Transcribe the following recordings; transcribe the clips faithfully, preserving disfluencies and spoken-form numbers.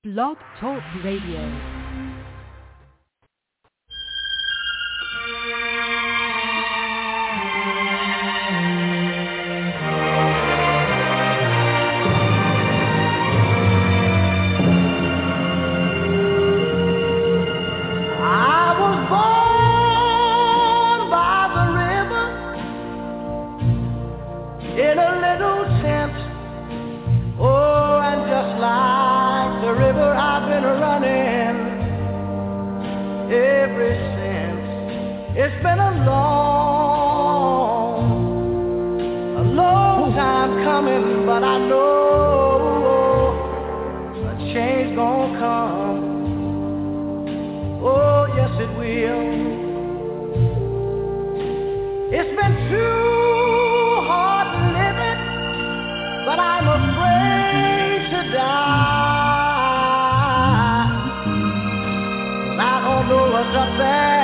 Blog Talk Radio. It's been a long, a long time coming, but I know a change gonna come. Oh, yes it will. It's been too hard living, but I'm afraid to die. I don't know what's up there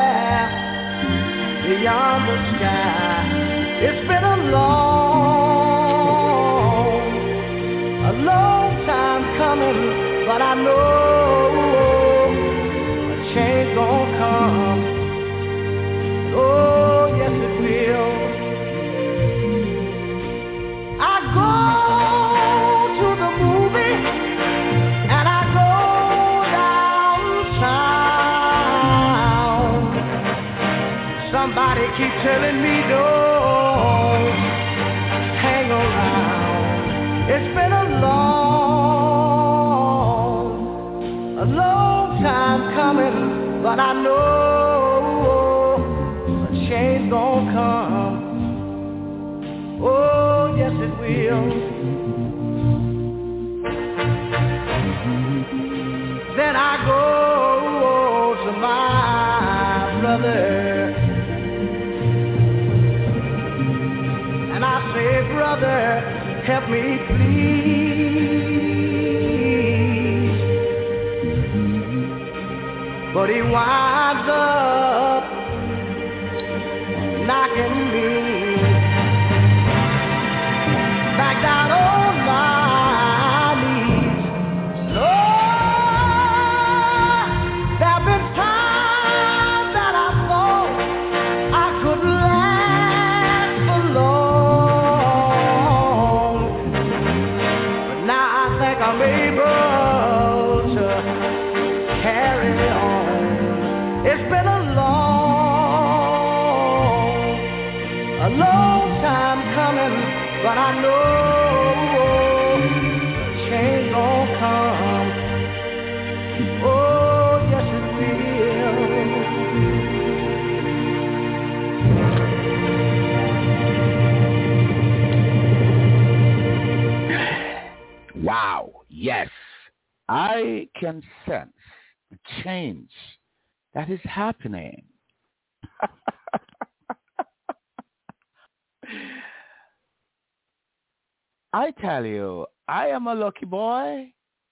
beyond the sky. It's been a long, a long time coming, but I know a change gonna come. Oh, yes it will. I go to the movie and I go downtown. Somebody keep telling me don't hang around. It's been a long, a long time coming, but I know a change gonna come. Oh, yes it will. Then I go to my brother and I say, brother, help me please. But he winds up knocking me back down on my knees. Lord, there have been times that I thought I could last for long. I'm able to carry on. It's been a long, a long time coming, but I know change gonna come. Oh, yes it will. Wow. Yes, I can sense the change that is happening. I tell you, I am a lucky boy.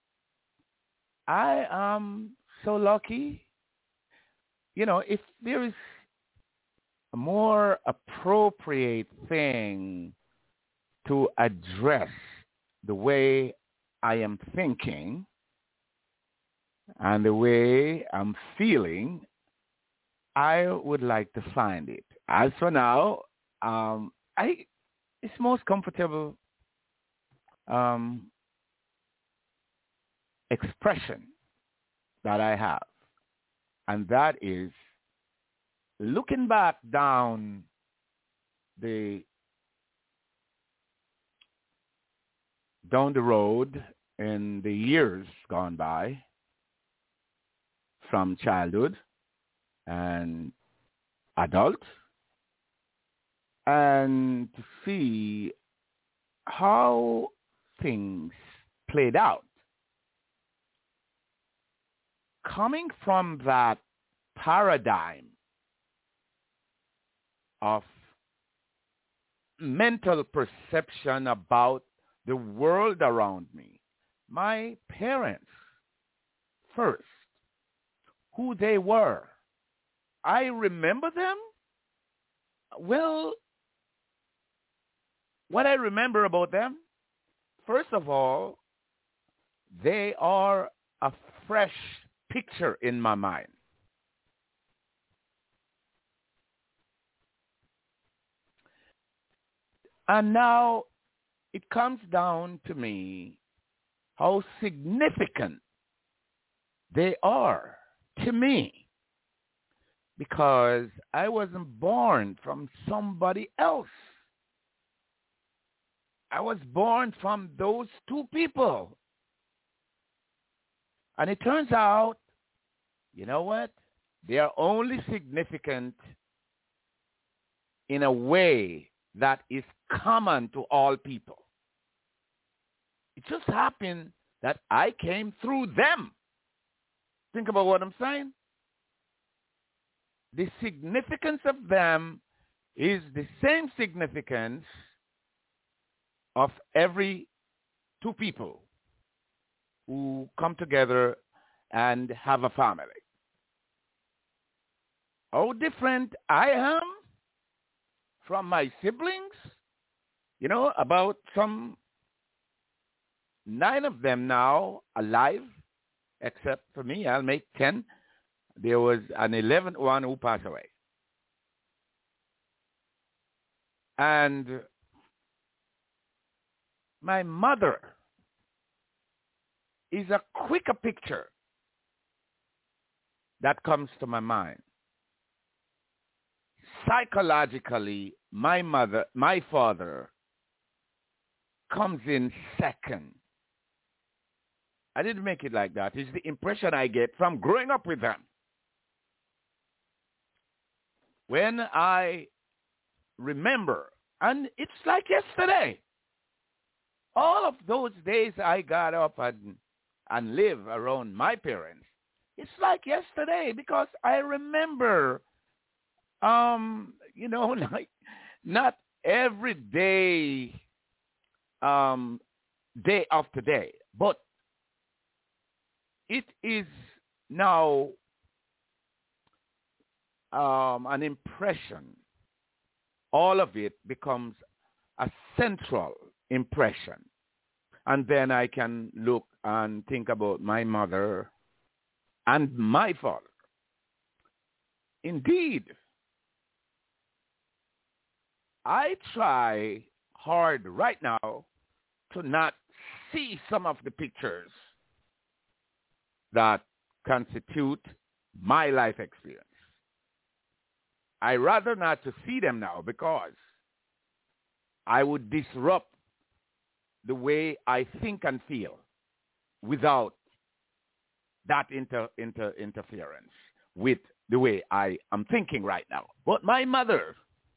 I am so lucky. You know, if there is a more appropriate thing to address the way I am thinking and the way I'm feeling, I would like to find it. As for now, um, I it's most comfortable um, expression that I have, and that is looking back down the down the road in the years gone by from childhood and adult, and to see how things played out. Coming from that paradigm of mental perception about the world around me, my parents first, who they were. I remember them. Well, what I remember about them, first of all, they are a fresh picture in my mind. And now it comes down to me how significant they are to me, because I wasn't born from somebody else. I was born from those two people. And it turns out, you know what? They are only significant in a way that is common to all people. It just happened that I came through them. Think about what I'm saying. The significance of them is the same significance of every two people who come together and have a family. How different I am from my siblings, you know, about some nine of them now alive, except for me, I'll make ten. There was an eleventh one who passed away. And my mother is a quicker picture that comes to my mind. Psychologically, my mother, my father comes in second. I didn't make it like that. It's the impression I get from growing up with them. When I remember, and it's like yesterday, all of those days I got up and, and live around my parents, it's like yesterday because I remember, um, you know, like not every day, um, day after day, but it is now um, an impression. All of it becomes a central impression. And then I can look and think about my mother and my father. Indeed, I try hard right now to not see some of the pictures that constitute my life experience. I rather not to see them now because I would disrupt the way I think and feel without that inter, inter, interference with the way I am thinking right now. But my mother,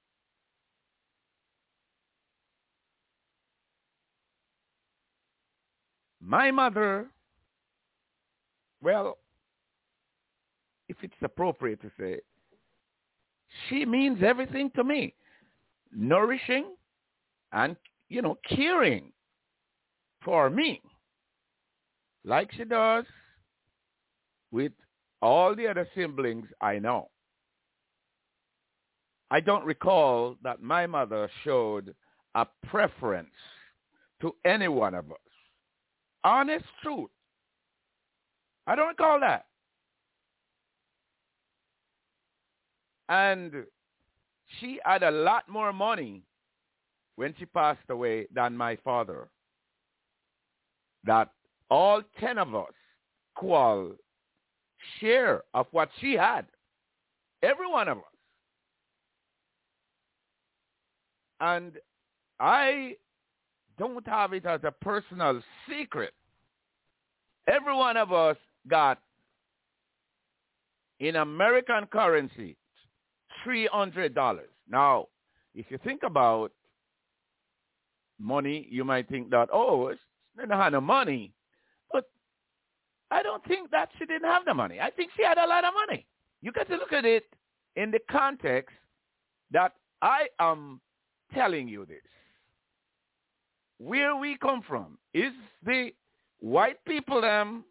my mother, well, if it's appropriate to say, she means everything to me. Nourishing and, you know, caring for me, like she does with all the other siblings I know. I don't recall that my mother showed a preference to any one of us. Honest truth. I don't recall that. And she had a lot more money when she passed away than my father. That all ten of us could share of what she had. Every one of us. And I don't have it as a personal secret. Every one of us got, in American currency, three hundred dollars. Now, if you think about money, you might think that, oh, it's not have no money. But I don't think that she didn't have the money. I think she had a lot of money. You got to look at it in the context that I am telling you this. Where we come from is the white people um,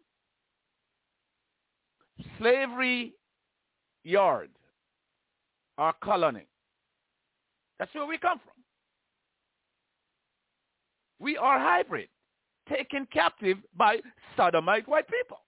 slavery yard, our colony. That's where we come from. We are hybrid. taken captive by sodomite white people.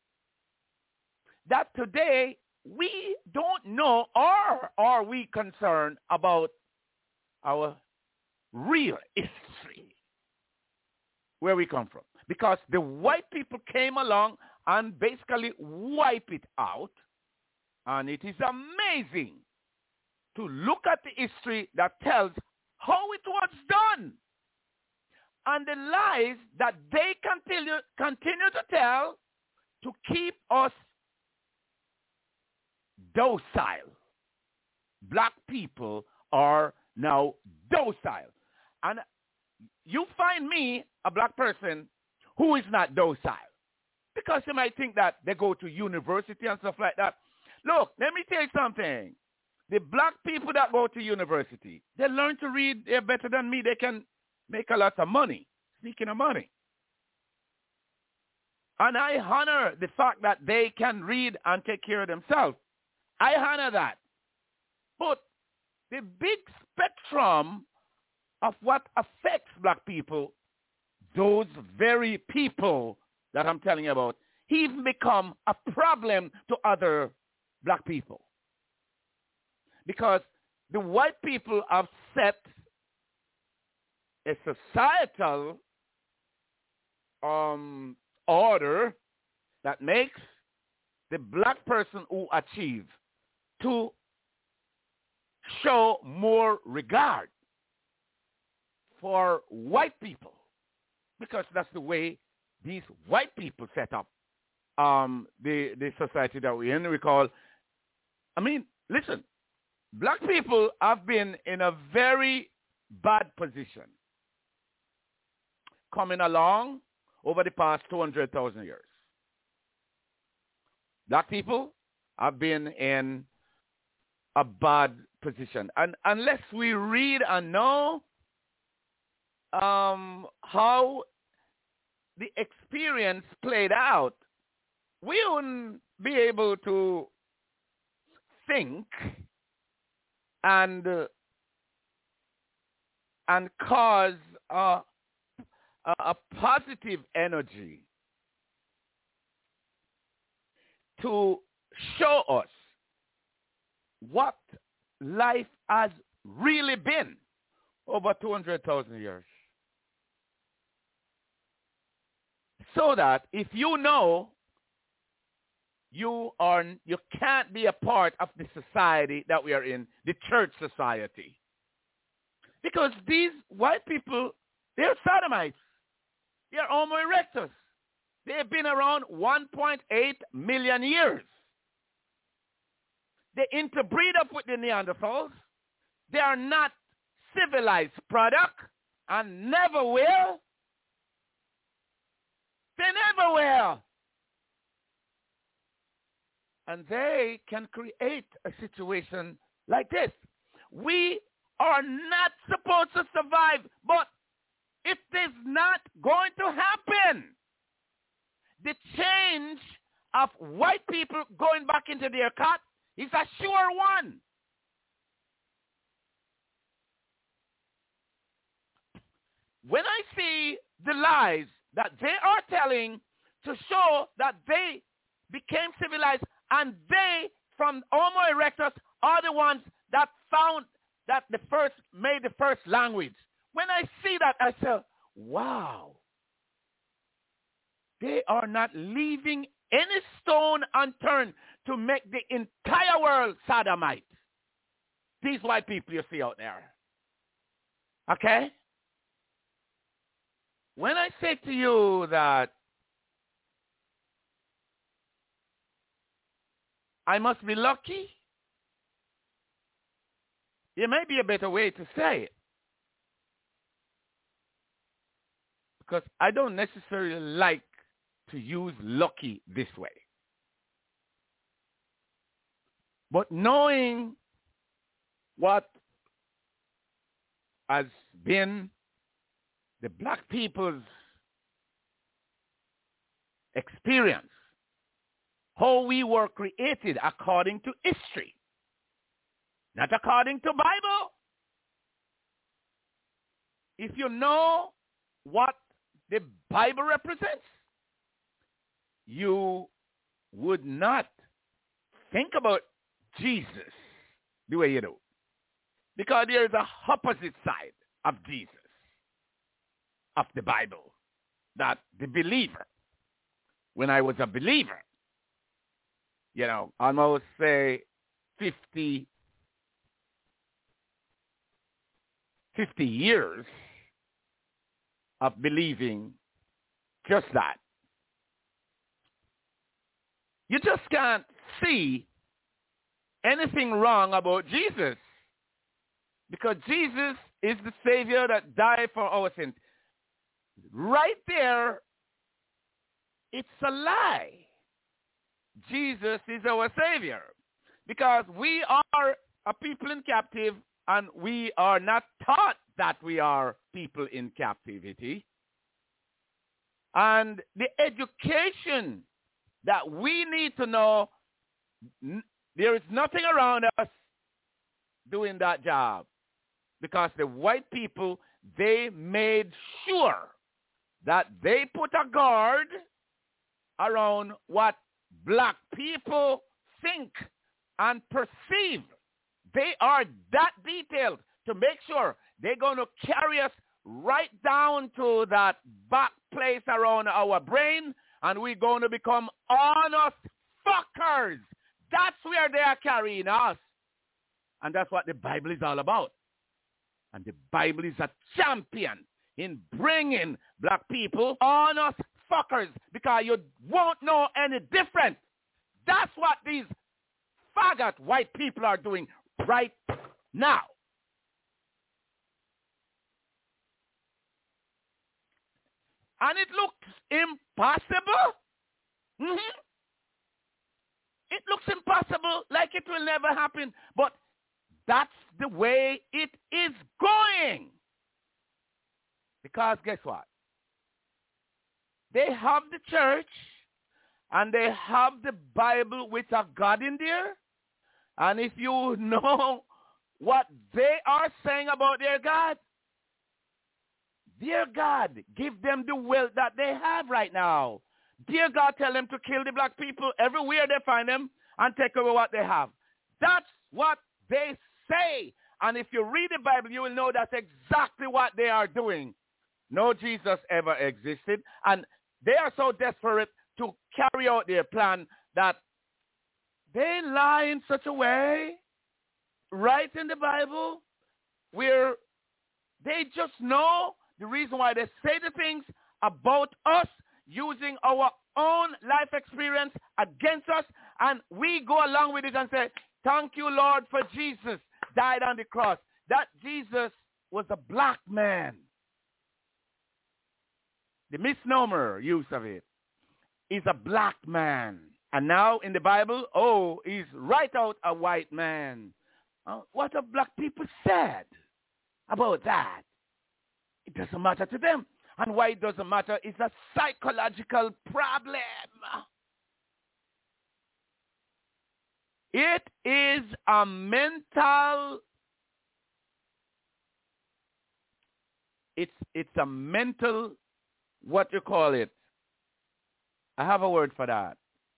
That today we don't know, or are we concerned about our real history, where we come from? Because the white people came along and basically wipe it out. And it is amazing to look at the history that tells how it was done and the lies that they continue, continue to tell to keep us docile. Black people are now docile. And you find me, a black person, who is not docile. Because you might think that they go to university and stuff like that. Look, let me tell you something. The black people that go to university, they learn to read. They're better than me. They can make a lot of money. Speaking of money. And I honor the fact that they can read and take care of themselves. I honor that. But the big spectrum of what affects black people, those very people that I'm telling you about, even become a problem to other black people. Because the white people have set a societal um, order that makes the black person who achieves to show more regard for white people, because that's the way these white people set up um, the, the society that we're in. We call, I mean, listen, black people have been in a very bad position coming along over the past two hundred thousand years. Black people have been in a bad position. And unless we read and know um, how the experience played out, we wouldn't be able to think and uh, and cause a, a, a positive energy to show us what life has really been over two hundred thousand years. So that if you know you are, you can't be a part of the society that we are in, the church society. Because these white people, they're sodomites. They're Homo erectus. They've been around one point eight million years. They interbreed up with the Neanderthals. They are not civilized product and never will. They never will. And they can create a situation like this. We are not supposed to survive, but it is not going to happen. The change of white people going back into their cot is a sure one. When I see the lies that they are telling to show that they became civilized and they, from Homo erectus, are the ones that found that the first, made the first language. When I see that, I say, wow. They are not leaving any stone unturned to make the entire world sodomite. These white people you see out there. Okay? When I say to you that I must be lucky, there may be a better way to say it. Because I don't necessarily like to use lucky this way. But knowing what has been the black people's experience, how we were created according to history, not according to Bible. If you know what the Bible represents, you would not think about Jesus the way you do. Because there is a opposite side of Jesus, of the Bible, that the believer, when I was a believer, you know, almost say fifty, fifty years of believing just that. You just can't see anything wrong about Jesus, because Jesus is the Savior that died for our sins. Right there, it's a lie. Jesus is our Savior, because we are a people in captive, and we are not taught that we are people in captivity. And the education that we need to know, there is nothing around us doing that job, because the white people, they made sure that they put a guard around what black people think and perceive. They are that detailed to make sure they're going to carry us right down to that back place around our brain, and we're going to become honest fuckers. That's where they are carrying us. And that's what the Bible is all about. And the Bible is a champion in bringing black people honest fuckers, because you won't know any different. That's what these faggot white people are doing right now. And it looks impossible. Mm-hmm. It looks impossible, like it will never happen. But that's the way it is going. Because guess what? They have the church, and they have the Bible with a God in there. And if you know what they are saying about their God, dear God, give them the wealth that they have right now. Dear God, tell them to kill the black people everywhere they find them and take away what they have. That's what they say. And if you read the Bible, you will know that's exactly what they are doing. No Jesus ever existed. And they are so desperate to carry out their plan that they lie in such a way, right in the Bible, where they just know the reason why they say the things about us, using our own life experience against us, and we go along with it and say, thank you, Lord, for Jesus died on the cross. That Jesus was a black man. The misnomer use of it is a black man. And now in the Bible, oh, he's right out a white man. Uh, what have black people said about that? It doesn't matter to them. And why it doesn't matter is a psychological problem. It is a mental, it's, it's a mental, what you call it? I have a word for that.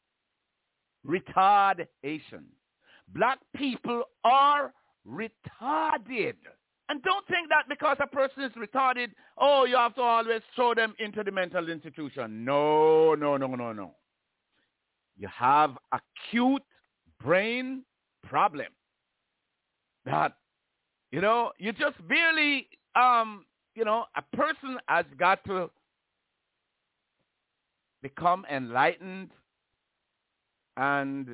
Retardation. Black people are retarded. And don't think that because a person is retarded, oh, you have to always throw them into the mental institution. No, no, no, no, no. You have acute brain problem that, you know, you just barely, um, you know, a person has got to become enlightened and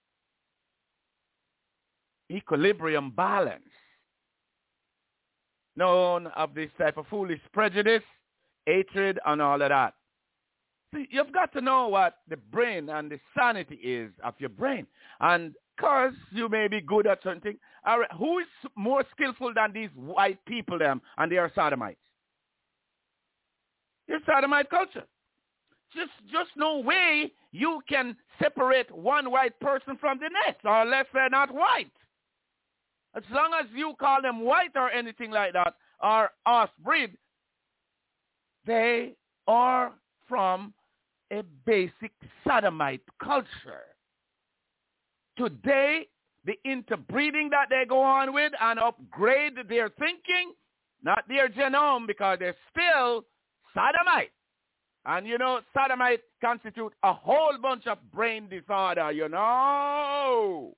equilibrium balance. None of this type of foolish prejudice, hatred, and all of that. See, you've got to know what the brain and the sanity is of your brain. And because you may be good at certain things, who is more skillful than these white people, them, and they are sodomites? It's sodomite culture. Just, just no way you can separate one white person from the next, unless they're not white. As long as you call them white or anything like that, or us breed, they are from a basic sodomite culture. Today, the interbreeding that they go on with and upgrade their thinking, not their genome, because they're still sodomite. And you know, sodomite constitute a whole bunch of brain disorder, you know.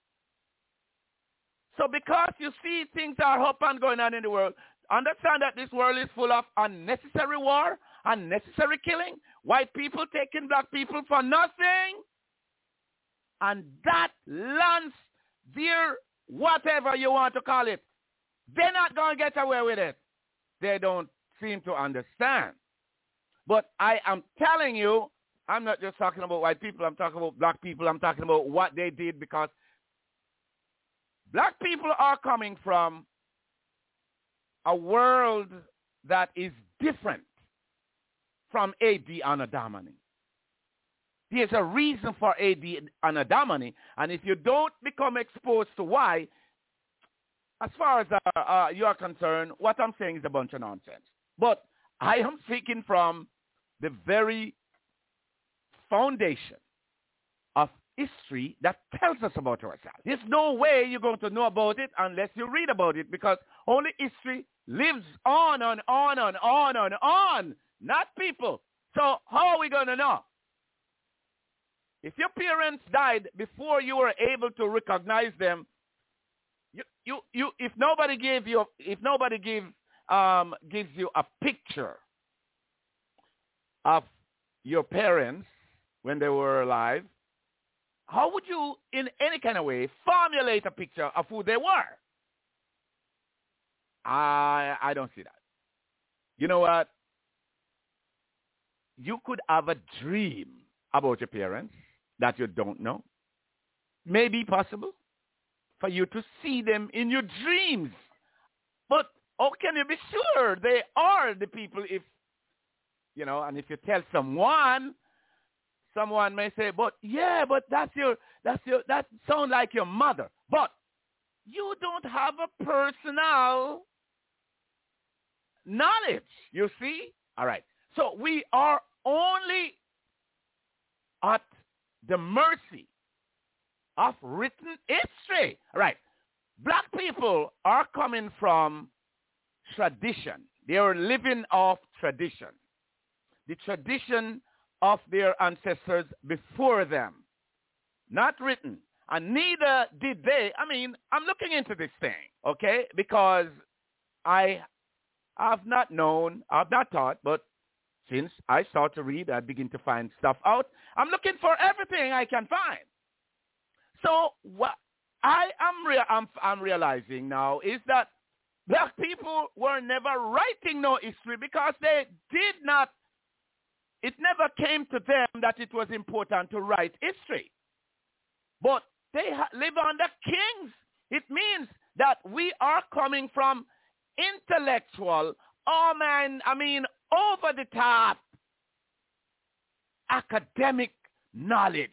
So because you see things are up and going on in the world, understand that this world is full of unnecessary war, unnecessary killing, white people taking black people for nothing, and that lands their whatever you want to call it. They're not going to get away with it. They don't seem to understand. But I am telling you, I'm not just talking about white people. I'm talking about black people. I'm talking about what they did, because black people are coming from a world that is different from Ad Anadomini. There's a reason for Ad Anadomini, and if you don't become exposed to why, as far as uh, uh, you are concerned, what I'm saying is a bunch of nonsense. But I am speaking from the very foundation of history that tells us about ourselves. There's no way you're going to know about it unless you read about it, because only history lives on and on and on and on, not people. So how are we going to know? If your parents died before you were able to recognize them, you, you, you, if nobody gave you, if nobody give, um, gives you a picture of your parents when they were alive, how would you, in any kind of way, formulate a picture of who they were? I, I don't see that. You know what? You could have a dream about your parents that you don't know. Maybe possible for you to see them in your dreams. But how can you be sure they are the people if, you know, and if you tell someone, someone may say, but yeah, but that's your, that's your, that sounds like your mother. But you don't have a personal knowledge, you see? All right. So we are only at the mercy of written history. All right. Black people are coming from tradition. They are living off tradition. The tradition of their ancestors before them. Not written. And neither did they. I mean, I'm looking into this thing, okay? Because I have not known, I've not taught, but since I start to read, I begin to find stuff out. I'm looking for everything I can find. So what I am rea- I'm, I'm realizing now is that black people were never writing no history because they did not, it never came to them that it was important to write history. But they ha- live under kings. It means that we are coming from intellectual, oh man, I mean, over the top academic knowledge.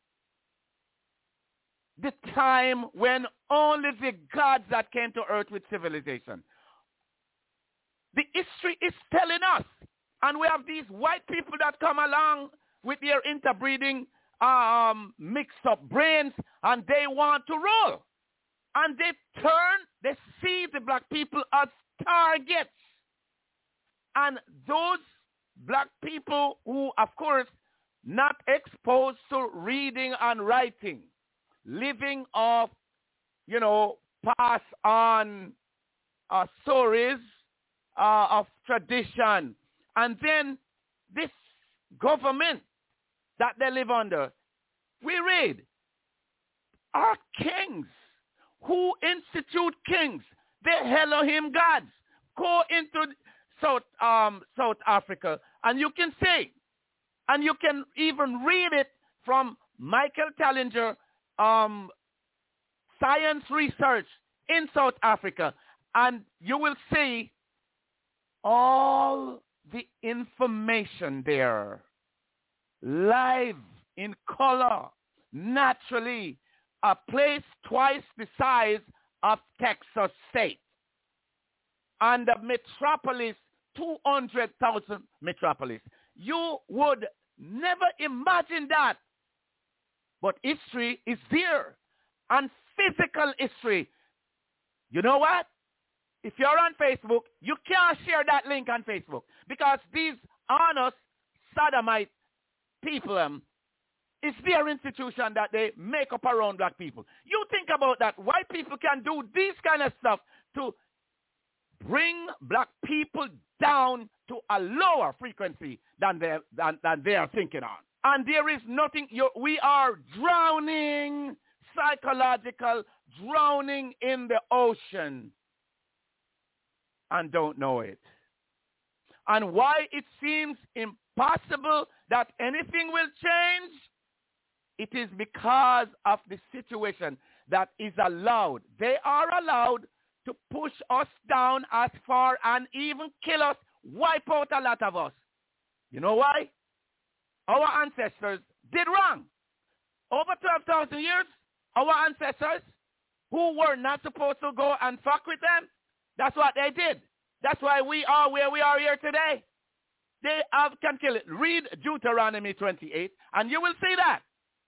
The time when only the gods that came to earth with civilization. The history is telling us. And we have these white people that come along with their interbreeding, um, mixed up brains, and they want to rule. And they turn, they see the black people as targets. And those black people who, of course, not exposed to reading and writing, living off, you know, pass on uh, stories uh, of tradition. And then this government that they live under, we read, are kings who institute kings. The Elohim gods go into South, um, South Africa, and you can see, and you can even read it from Michael Tallinger, um, science research in South Africa, and you will see all the information there, live, in color, naturally, a place twice the size of Texas State, and a metropolis two hundred thousand metropolis. You would never imagine that. But history is there. And physical history. You know what? If you're on Facebook, you can't share that link on Facebook. Because these honest sodomite people, um, it's their institution that they make up around black people. You think about that. White people can do this kind of stuff to bring black people down to a lower frequency than they, than, than they are thinking on. And there is nothing, you, we are drowning, psychological, drowning in the ocean and don't know it. And why it seems impossible that anything will change, it is because of the situation that is allowed. They are allowed to push us down as far and even kill us, wipe out a lot of us. You know why? Our ancestors did wrong. Over twelve thousand years, our ancestors who were not supposed to go and fuck with them, that's what they did. That's why we are where we are here today. They have, can kill it. Read Deuteronomy twenty-eight, and you will see that.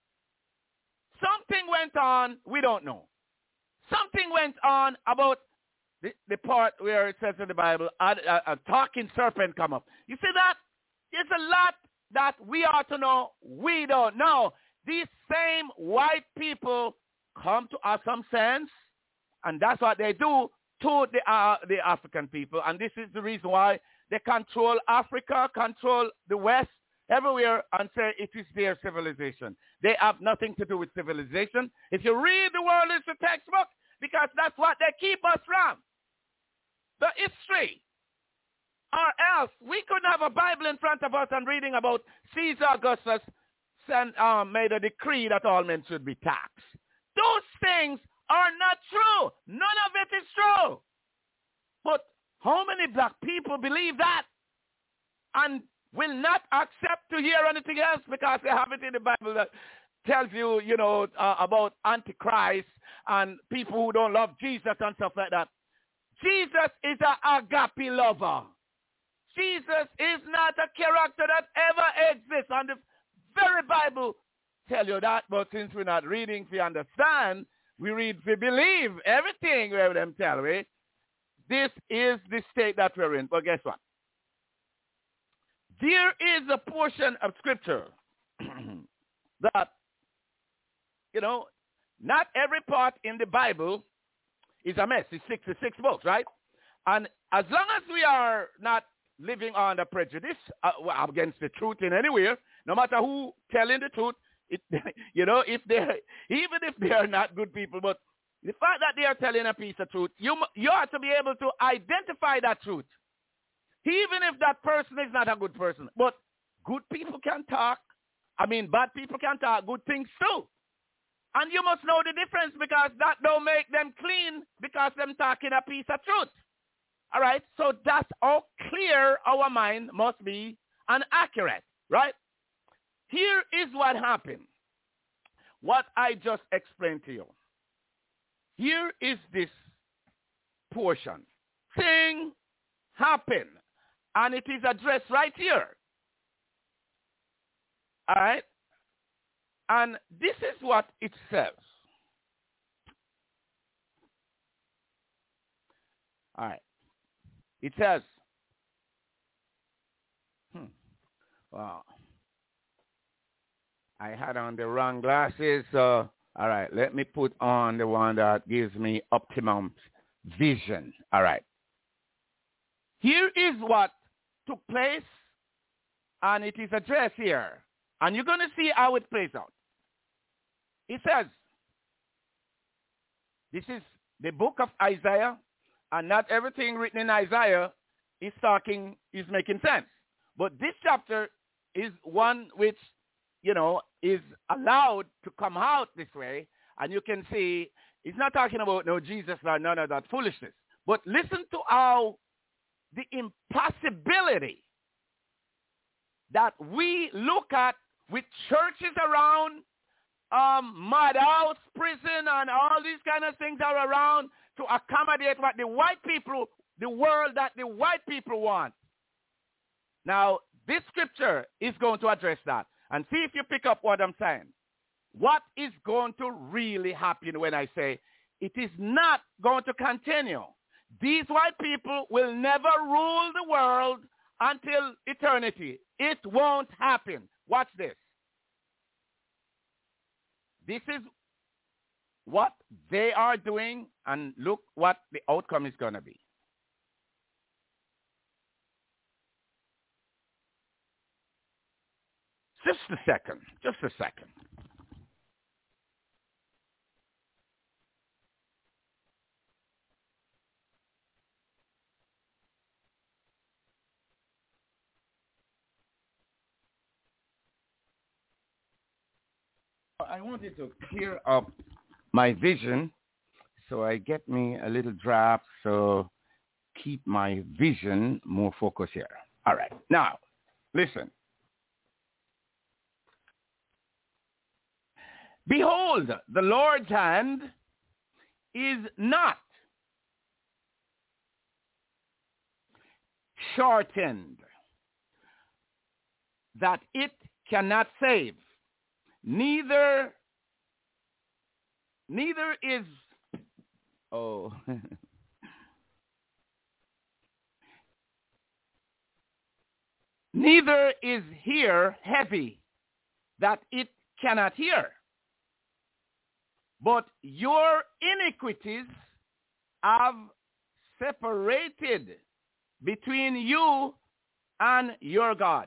Something went on, we don't know. Something went on about the, the part where it says in the Bible, a, a, a talking serpent come up. You see that? There's a lot that we ought to know, we don't know. These same white people come to have some sense, and that's what they do to the, uh, the African people. And this is the reason why they control Africa, control the West, everywhere, and say it is their civilization. They have nothing to do with civilization. If you read the world history textbook, because that's what they keep us from, the history. Or else, we couldn't have a Bible in front of us and reading about Caesar Augustus sent, um, made a decree that all men should be taxed. Those things are not true. None of it is true. But how many black people believe that and will not accept to hear anything else because they have it in the Bible that tells you, you know, uh, about Antichrist and people who don't love Jesus and stuff like that. Jesus is an agape lover. Jesus is not a character that ever exists. And the very Bible tell you that, but since we're not reading to understand, we read to believe everything where them tell we. This is the state that we're in. But guess what? There is a portion of scripture that, you know, not every part in the Bible is a mess. It's sixty-six books, right? And as long as we are not living under prejudice uh, against the truth in anywhere, no matter who telling the truth, it, you know, if they're, even if they are not good people, but the fact that they are telling a piece of truth, you, you ought to be able to identify that truth. Even if that person is not a good person. But good people can talk. I mean, bad people can talk good things too. And you must know the difference because that don't make them clean because them talking a piece of truth. All right? So that's how clear our mind must be and accurate, right? Here is what happened. What I just explained to you. Here is this portion. Thing happened. And it is addressed right here. All right? And this is what it says. All right. It says, hmm, wow. I had on the wrong glasses. So, all right, let me put on the one that gives me optimum vision. All right. Here is what took place, and it is addressed here. And you're going to see how it plays out. It says, this is the book of Isaiah, and not everything written in Isaiah is talking, is making sense. But this chapter is one which, you know, is allowed to come out this way, and you can see it's not talking about no Jesus or none of that foolishness. But listen to how the impossibility that we look at with churches around, um, madhouse, prison, and all these kind of things are around to accommodate what the white people, the world that the white people want. Now, this scripture is going to address that. And see if you pick up what I'm saying. What is going to really happen when I say it is not going to continue? These white people will never rule the world until eternity. It won't happen. Watch this. This is what they are doing, and look what the outcome is going to be. Just a second. Just a second. I wanted to clear up my vision, so I get me a little draft, so keep my vision more focused here. All right. Now, listen. Behold, the Lord's hand is not shortened, that it cannot save. Neither, neither is, oh, neither is here heavy, that it cannot hear. But your iniquities have separated between you and your God.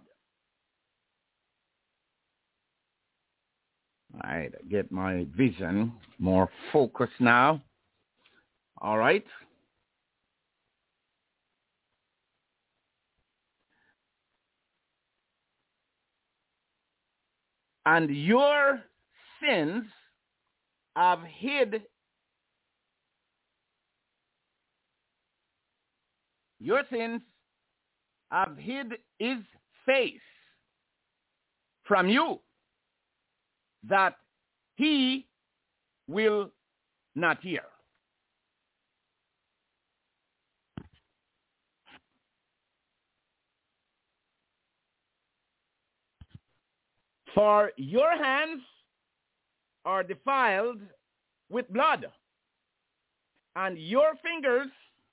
All right, I get my vision more focused now. All right. And your sins have hid, your sins have hid his face from you, that he will not hear. For your hands are defiled with blood, and your fingers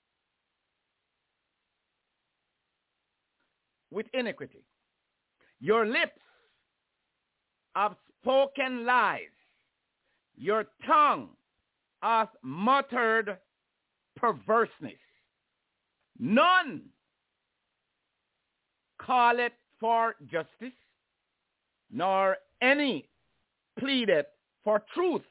with iniquity. Your lips have spoken lies. Your tongue hath muttered perverseness. None call it for justice, nor any pleaded for truth.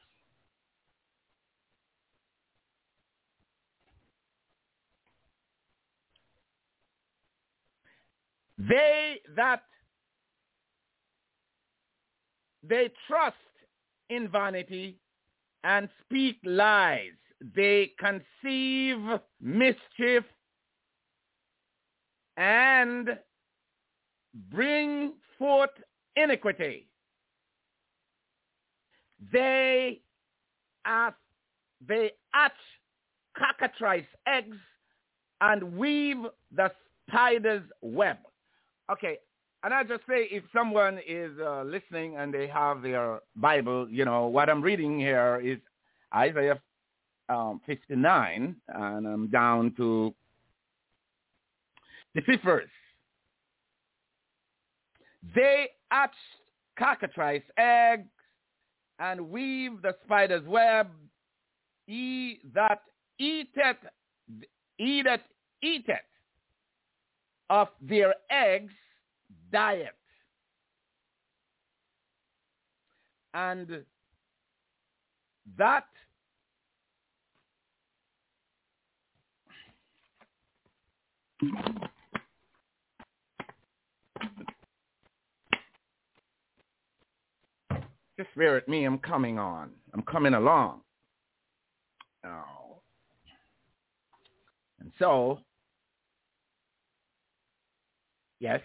They that they trust in vanity and speak lies. They conceive mischief and bring forth iniquity. They ask, they hatch cockatrice eggs and weave the spider's web. Okay, and I just say, if someone is uh, listening and they have their Bible, you know, what I'm reading here is Isaiah um, fifty-nine, and I'm down to the fifth verse. They hatch cockatrice eggs and weave the spider's web. He that eateth, eateth, eateth of their eggs diet. And that just bear with me, I'm coming on. I'm coming along. Oh. And so, yes,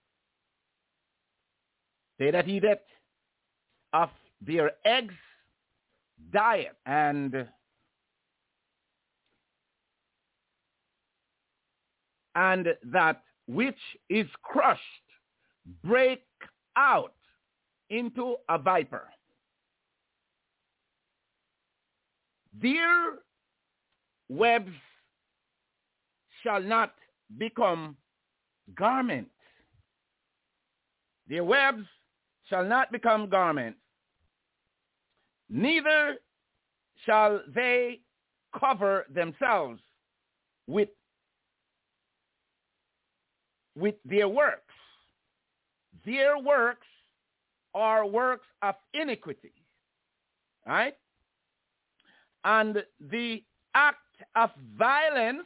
they that eat it of their eggs diet, and and that which is crushed break out into a viper. Their webs shall not become garments. Their webs shall not become garments, neither shall they cover themselves with, with their works. Their works are works of iniquity, right? And the act of violence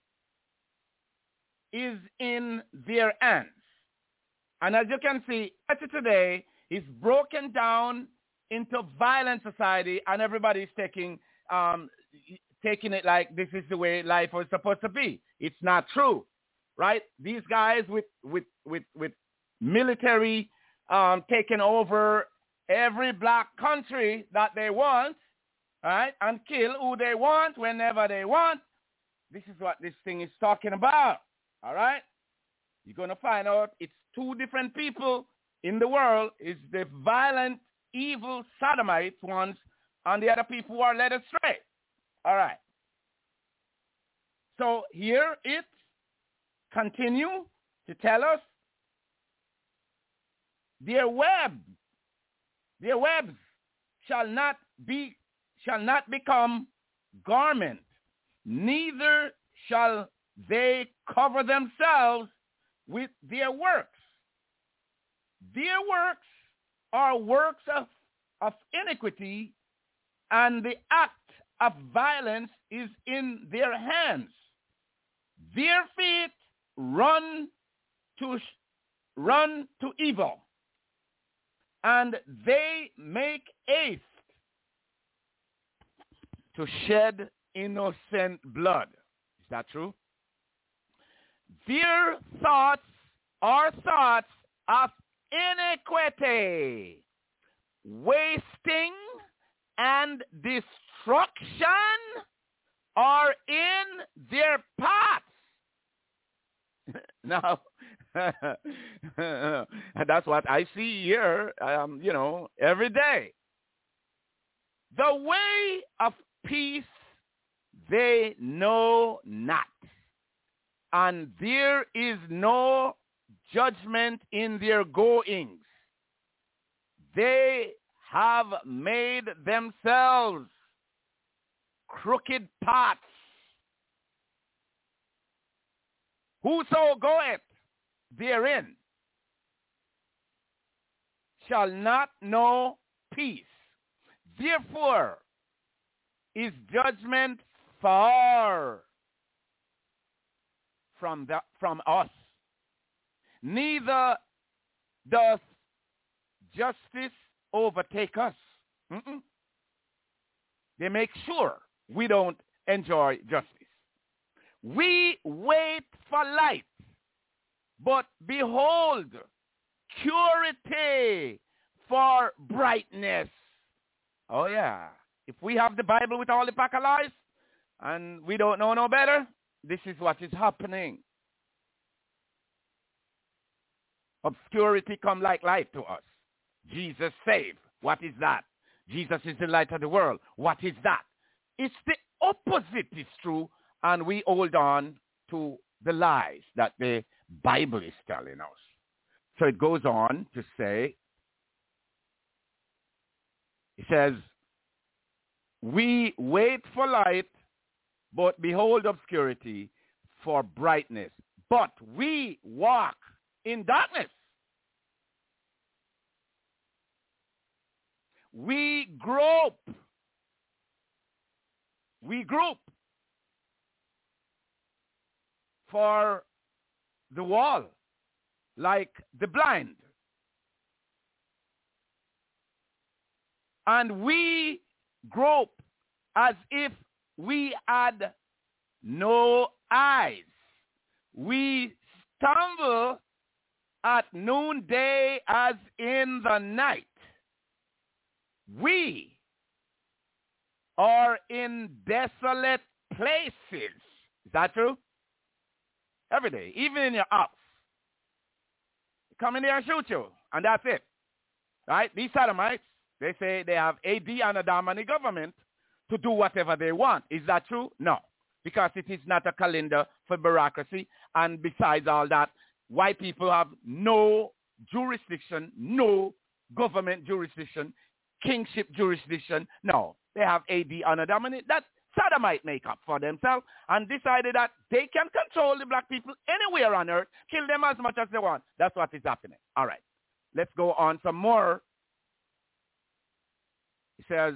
is in their hands. And as you can see, today is broken down into violent society, and everybody is taking um, taking it like this is the way life was supposed to be. It's not true, right? These guys with with with with military um, taking over every black country that they want, right, and kill who they want whenever they want. This is what this thing is talking about, all right? You're going to find out it's two different people in the world. It's the violent, evil Sodomites ones, and the other people who are led astray. All right. So here it continue to tell us their web, their webs shall not be, shall not become garment, neither shall they cover themselves with their works. Their works are works of, of iniquity, and the act of violence is in their hands. Their feet run to run to evil, and they make haste to shed innocent blood. Is that true? Their thoughts are thoughts of iniquity, wasting and destruction are in their paths. Now, that's what I see here, um, you know, every day. The way of peace they know not, and there is no judgment in their goings. They have made themselves crooked paths. Whoso goeth therein shall not know peace. Therefore is judgment far from the, from us. Neither doth justice overtake us. Mm-mm. They make sure we don't enjoy justice. We wait for light, but behold, purity for brightness. Oh yeah. If we have the Bible with all the pack of lies and we don't know no better, this is what is happening. Obscurity come like light to us. Jesus save. What is that? Jesus is the light of the world. What is that? It's the opposite is true, and we hold on to the lies that the Bible is telling us. So it goes on to say, it says, we wait for light, but behold obscurity for brightness. But we walk in darkness. We grope. We grope for the wall like the blind. And we grope as if we had no eyes. We stumble at noonday as in the night. We are in desolate places. Is that true? Every day, even in your house. come in there and shoot you, and that's it. Right? These Sodomites, they say they have A D and a Dominic government to do whatever they want. Is that true? No, because it is not a calendar for bureaucracy, and besides all that, white people have no jurisdiction, no government jurisdiction, kingship jurisdiction. No, they have A D and a Dominic. That Sodomite make up for themselves and decided that they can control the black people anywhere on earth, kill them as much as they want. That's what is happening. All right. Let's go on some more. It says,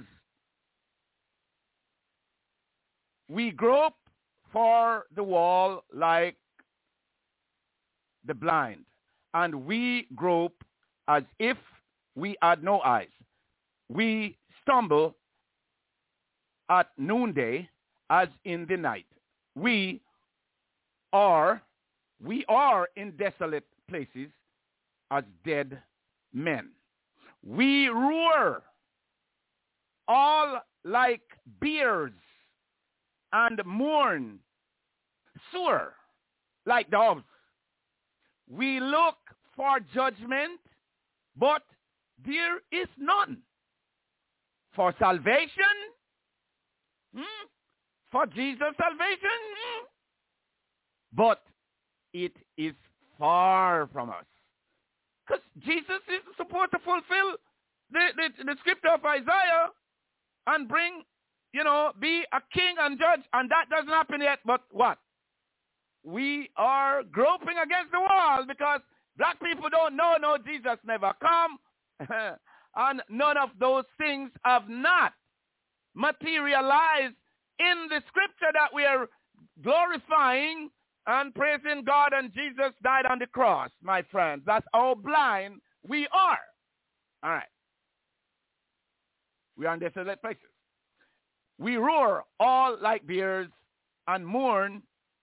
we grope for the wall like the blind, and we grope as if we had no eyes. We stumble at noonday as in the night. We are, we are in desolate places as dead men. We roar all like bears and mourn, soar like doves. We look for judgment, but there is none. For salvation, hmm? For Jesus' salvation, hmm? But it is far from us. Because Jesus is supposed to fulfill the, the, the scripture of Isaiah and bring, you know, be a king and judge, and that doesn't happen yet. But what? We are groping against the wall because black people don't know, no, Jesus never come, and none of those things have not materialized in the scripture that we are glorifying and praising God, and Jesus died on the cross, my friends. That's how blind we are. All right. We are in desolate places. We roar all like bears and mourn,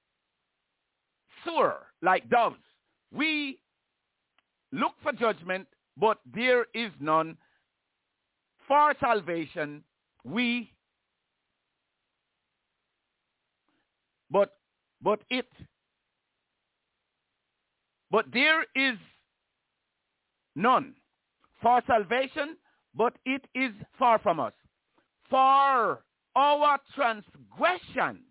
soar like doves. We look for judgment, but there is none. For salvation, we, but, but it, but there is none. For salvation, but it is far from us. For our transgressions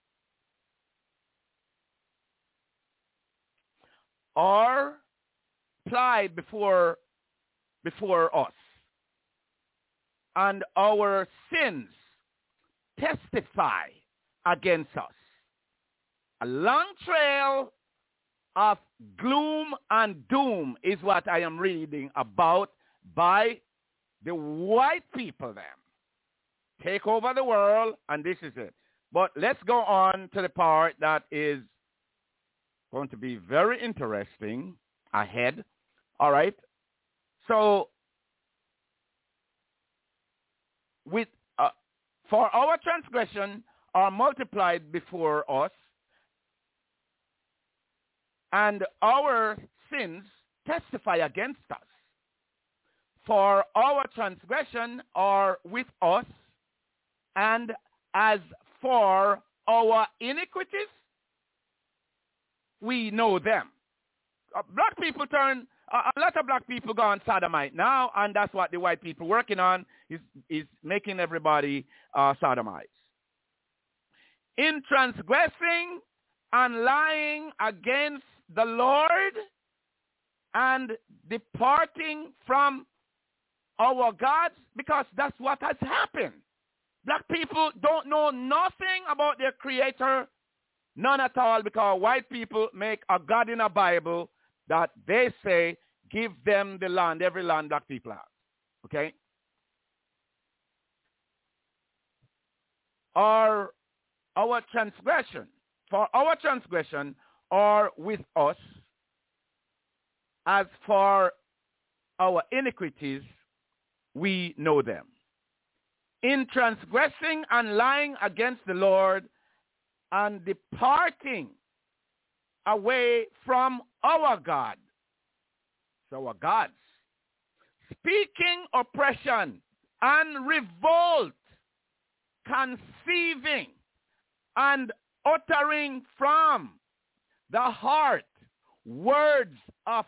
are plied before, before us, and our sins testify against us. A long trail of gloom and doom is what I am reading about by the white people then. Take over the world, and this is it. But let's go on to the part that is going to be very interesting ahead. All right. So, with uh, for our transgression are multiplied before us, and our sins testify against us. For our transgression are with us, and as for our iniquities, we know them. Uh, black people turn, uh, a lot of black people go on sodomite now, and that's what the white people working on, is, is making everybody uh, sodomites. In transgressing and lying against the Lord and departing from our gods, because that's what has happened. Black people don't know nothing about their creator, none at all, because white people make a God in a Bible that they say give them the land, every land black people have. Okay? Our, our transgression, for our transgression are with us, as for our iniquities, we know them. In transgressing and lying against the Lord and departing away from our God, so our gods, speaking oppression and revolt, conceiving and uttering from the heart words of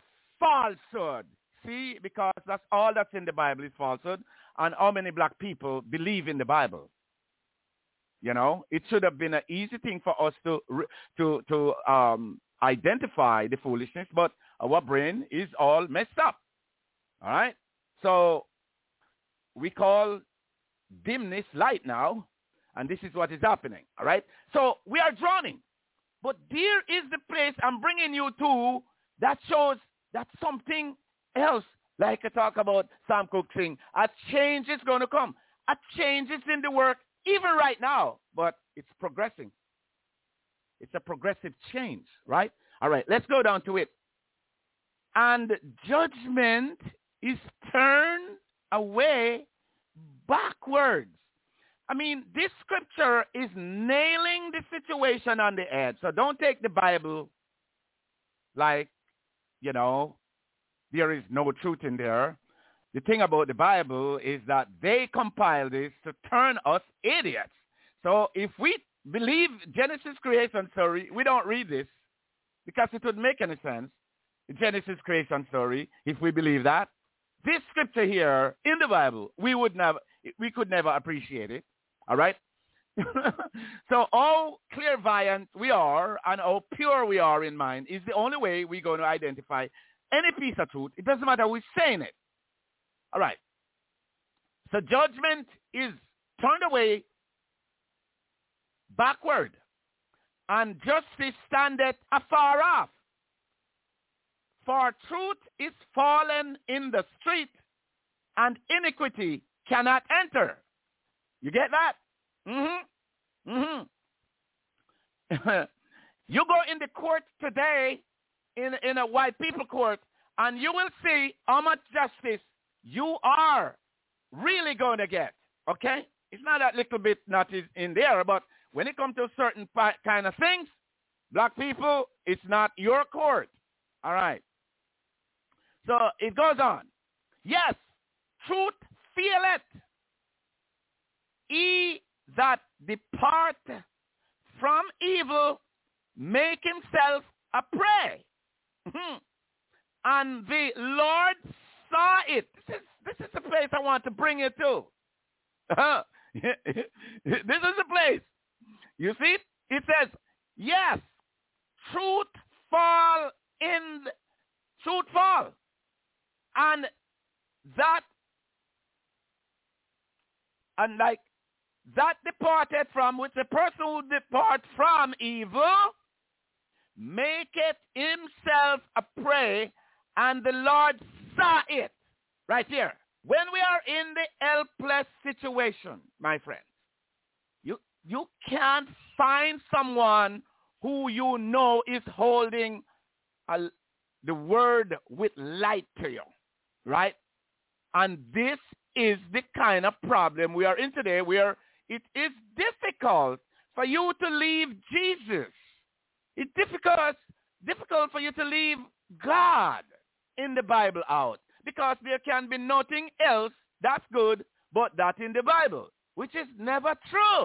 falsehood. See, because that's all that's in the Bible is falsehood. And how many black people believe in the Bible? You know, it should have been an easy thing for us to to to um, identify the foolishness, but our brain is all messed up. All right? So we call dimness light now, and this is what is happening. All right? So we are drowning. But there is the place I'm bringing you to that shows that something else, like I talk about Sam Cooke saying, a change is going to come. A change is in the work even right now, but it's progressing. It's a progressive change, right? All right, let's go down to it. And judgment is turned away backwards. I mean, this scripture is nailing the situation on the head. So don't take the Bible like, you know, there is no truth in there. The thing about the Bible is that they compiled this to turn us idiots. So if we believe Genesis creation story, we don't read this because it would make any sense. The Genesis creation story, if we believe that. This scripture here in the Bible, we would never, we could never appreciate it. All right? So how clairvoyant we are and how pure we are in mind is the only way we're going to identify any piece of truth. It doesn't matter who's saying it. All right. So judgment is turned away backward, and justice standeth afar off. For truth is fallen in the street, and iniquity cannot enter. You get that? Mm-hmm. Mm-hmm. You go in the court today, in, in a white people court, and you will see how much justice you are really going to get, okay? It's not that little bit not is in there, but when it comes to certain kind of things, black people, it's not your court, all right? So it goes on. Yes, truth feeleth. He that depart from evil make himself a prey. And the Lord saw it. This is, this is the place I want to bring you to. This is the place. You see? It says, yes, truth fall in, truth fall. And that, and like, that departed from, which the person who depart from evil, maketh himself a prey, and the Lord saw it. Right here. When we are in the helpless situation, my friends, you, you can't find someone who you know is holding a, the word with light to you, right? And this is the kind of problem we are in today, where it is difficult for you to leave Jesus. It's difficult, difficult for you to leave God in the Bible out, because there can be nothing else that's good but that in the Bible, which is never true.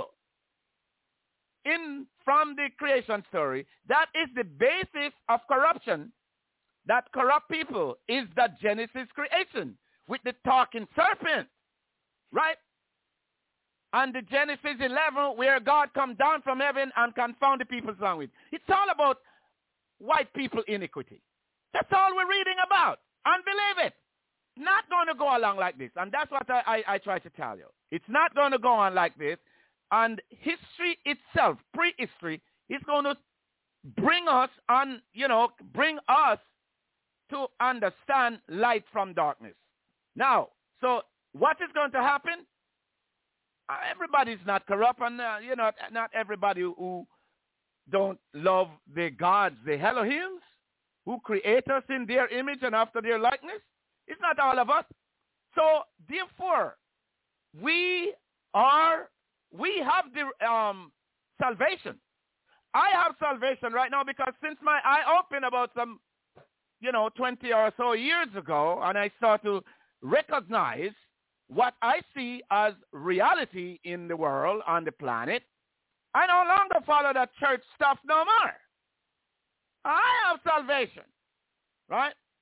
In from the creation story, that is the basis of corruption. That corrupt people is the Genesis creation with the talking serpent, right? And the Genesis eleven, where God come down from heaven and confound the people's language. It's all about white people iniquity. That's all we're reading about. And believe it, not going to go along like this. And that's what I, I, I try to tell you. It's not going to go on like this. And history itself, prehistory, is going to bring us on, you know, bring us to understand light from darkness. Now, so what is going to happen? Uh, everybody's not corrupt, and uh, you know, not everybody who don't love the gods, the Elohims, who create us in their image and after their likeness. It's not all of us. So therefore, we are, we have the um, salvation. I have salvation right now because since my eye opened about some, you know, twenty or so years ago, and I start to recognize what I see as reality in the world, on the planet, I no longer follow that church stuff no more. I have salvation, right?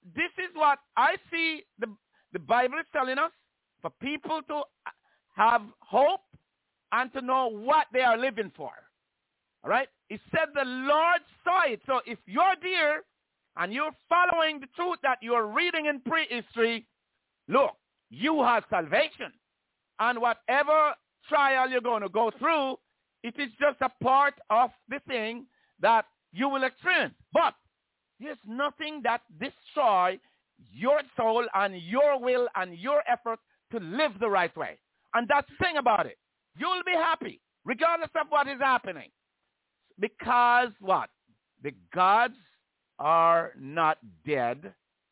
this is what I see the, the Bible is telling us, for people to have hope and to know what they are living for. All right? It said the Lord saw it. So if you're there and you're following the truth that you're reading in prehistory, look, you have salvation. And whatever trial you're going to go through, it is just a part of the thing that you will experience. But there's nothing that destroys your soul and your will and your effort to live the right way. And that's the thing about it. You'll be happy regardless of what is happening. Because what? The gods are not dead.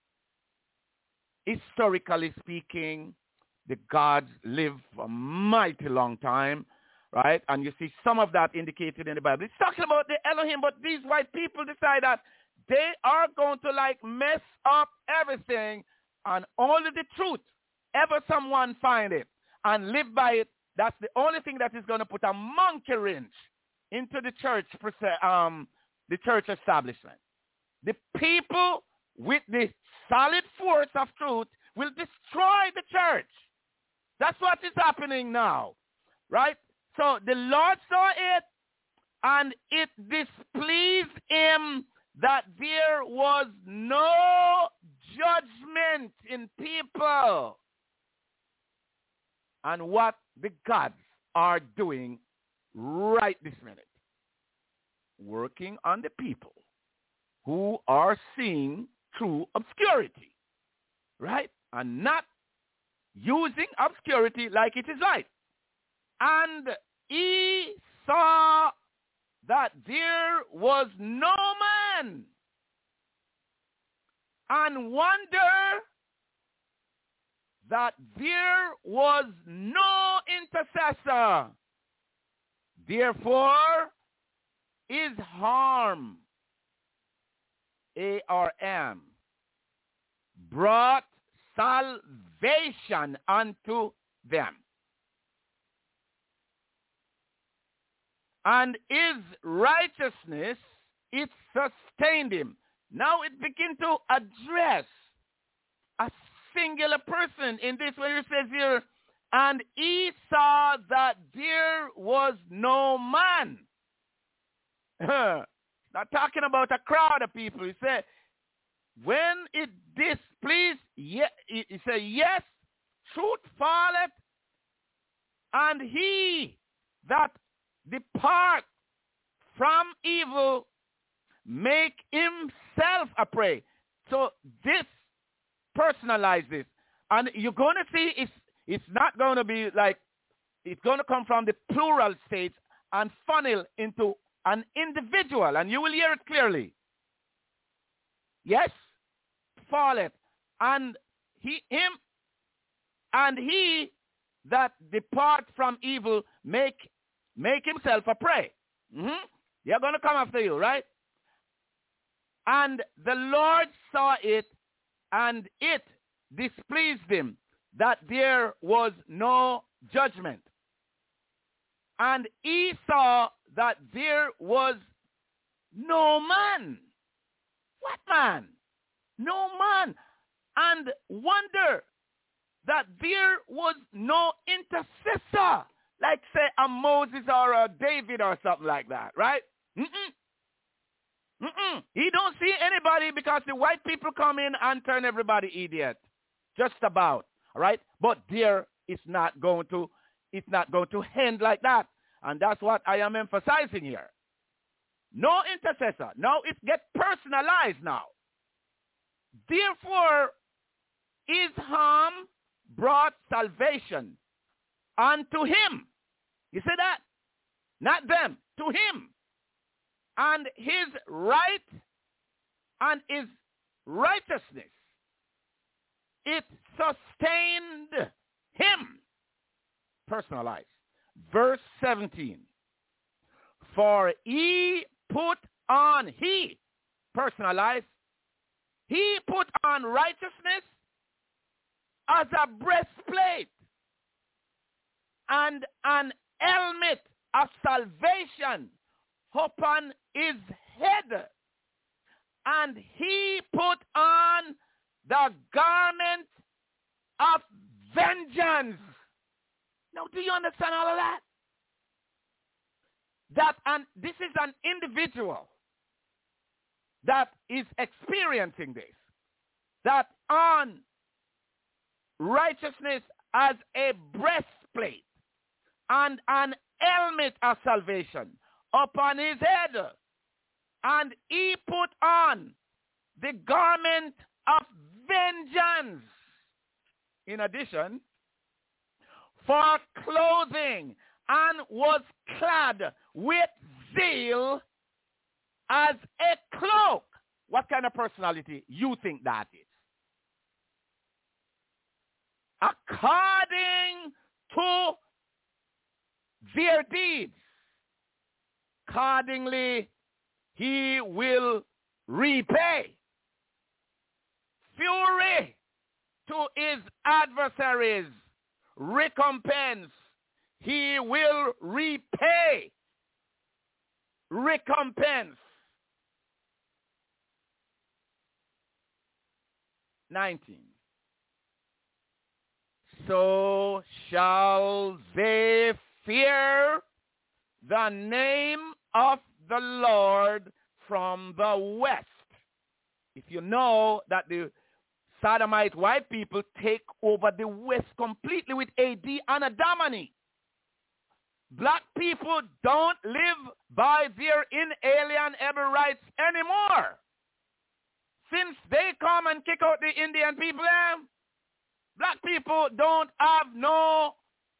Historically speaking, the gods live for a mighty long time, right? And you see some of that indicated in the Bible. It's talking about the Elohim, but these white people decide that they are going to like mess up everything, and only the truth, ever someone find it and live by it, that's the only thing that is going to put a monkey wrench into the church, um, the church establishment. The people with the solid force of truth will destroy the church. That's what is happening now, right? So the Lord saw it, and it displeased him that there was no judgment in people. And what the gods are doing right this minute, working on the people who are seeing through obscurity, right? And not using obscurity like it is light. And he saw that there was no man, and wonder that there was no intercessor. Therefore is harm, A R M, brought salvation unto them. And his righteousness, it sustained him. Now it begins to address a singular person in this, where it says here, and he saw that there was no man. Not talking about a crowd of people. He said, when it displeased, ye- he said, yes, truth falleth, and he that depart from evil make himself a prey. So this personalizes, and you're going to see it's it's not going to be like, it's going to come from the plural state and funnel into an individual, and you will hear it clearly. Yes, falleth, and he him and he that depart from evil make make himself a prey. Mm-hmm. They're going to come after you, right? And the Lord saw it, and it displeased him that there was no judgment. And he saw that there was no man. What man? No man. And wonder that there was no intercessor, like say a Moses or a David or something like that, right? Mm-mm. Mm-mm. He don't see anybody, because the white people come in and turn everybody idiot. Just about, all right? But there is not going to, it's not going to end like that. And that's what I am emphasizing here. No intercessor. Now it gets personalized now. Therefore, his harm brought salvation unto him. You see that? Not them, to him. And his right and his righteousness, it sustained him. Personalized. Verse seventeen. For he put on, he, personalized, he put on righteousness as a breastplate and an helmet of salvation upon his head. And he put on the garment of vengeance. Now, do you understand all of that? That and this is an individual that is experiencing this. That on righteousness as a breastplate and an helmet of salvation upon his head. And he put on the garment of vengeance. In addition, for clothing, and was clad with zeal as a cloak. What kind of personality you think that is? According to their deeds, accordingly he will repay. Fury to his adversaries, recompense. He will repay. Recompense. nineteen. So shall they fear the name of the Lord from the west. If you know that the Sodomite white people take over the west completely with A D and Adamani. Black people don't live by their inalienable rights anymore. Since they come and kick out the Indian people, black people don't have no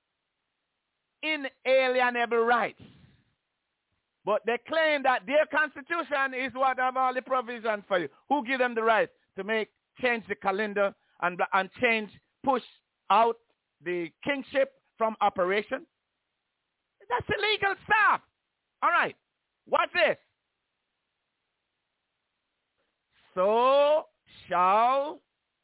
inalienable rights. But they claim that their constitution is what have all the provisions for you. Who give them the right to make, change the calendar and, and change, push out the kingship from operation? That's illegal stuff. All right. Watch this. So shall,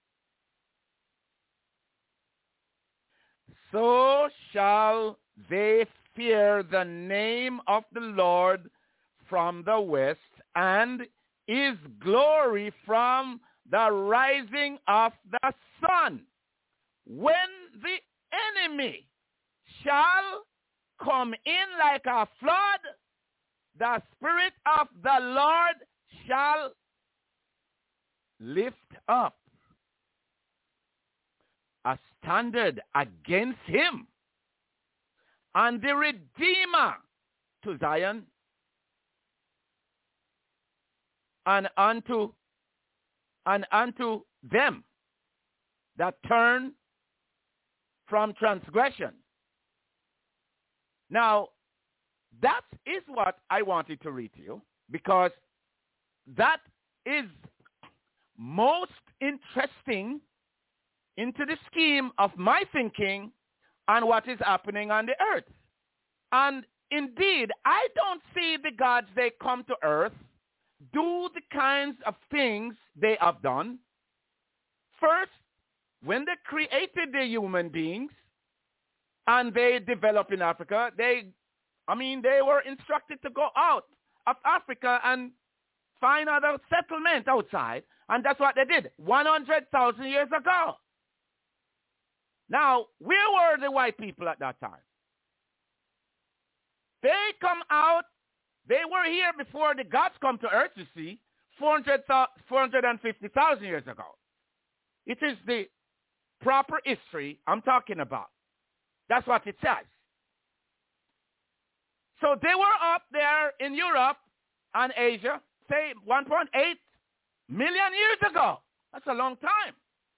so shall they fear the name of the Lord from the west, and his glory from the rising of the sun. When the enemy shall come in like a flood, the Spirit of the Lord shall lift up a standard against him, and the Redeemer to Zion, and unto and unto them that turn from transgression. Now, that is what I wanted to read to you, because that is most interesting into the scheme of my thinking and what is happening on the earth. And indeed, I don't see the gods they come to earth do the kinds of things they have done. First, when they created the human beings and they developed in Africa, they, I mean, they were instructed to go out of Africa and find other settlement outside, and that's what they did one hundred thousand years ago. Now, where were the white people at that time? They come out, they were here before the gods come to earth, you see, four hundred fifty thousand years ago. It is the proper history I'm talking about. That's what it says. So they were up there in Europe and Asia, say one point eight million years ago. That's a long time.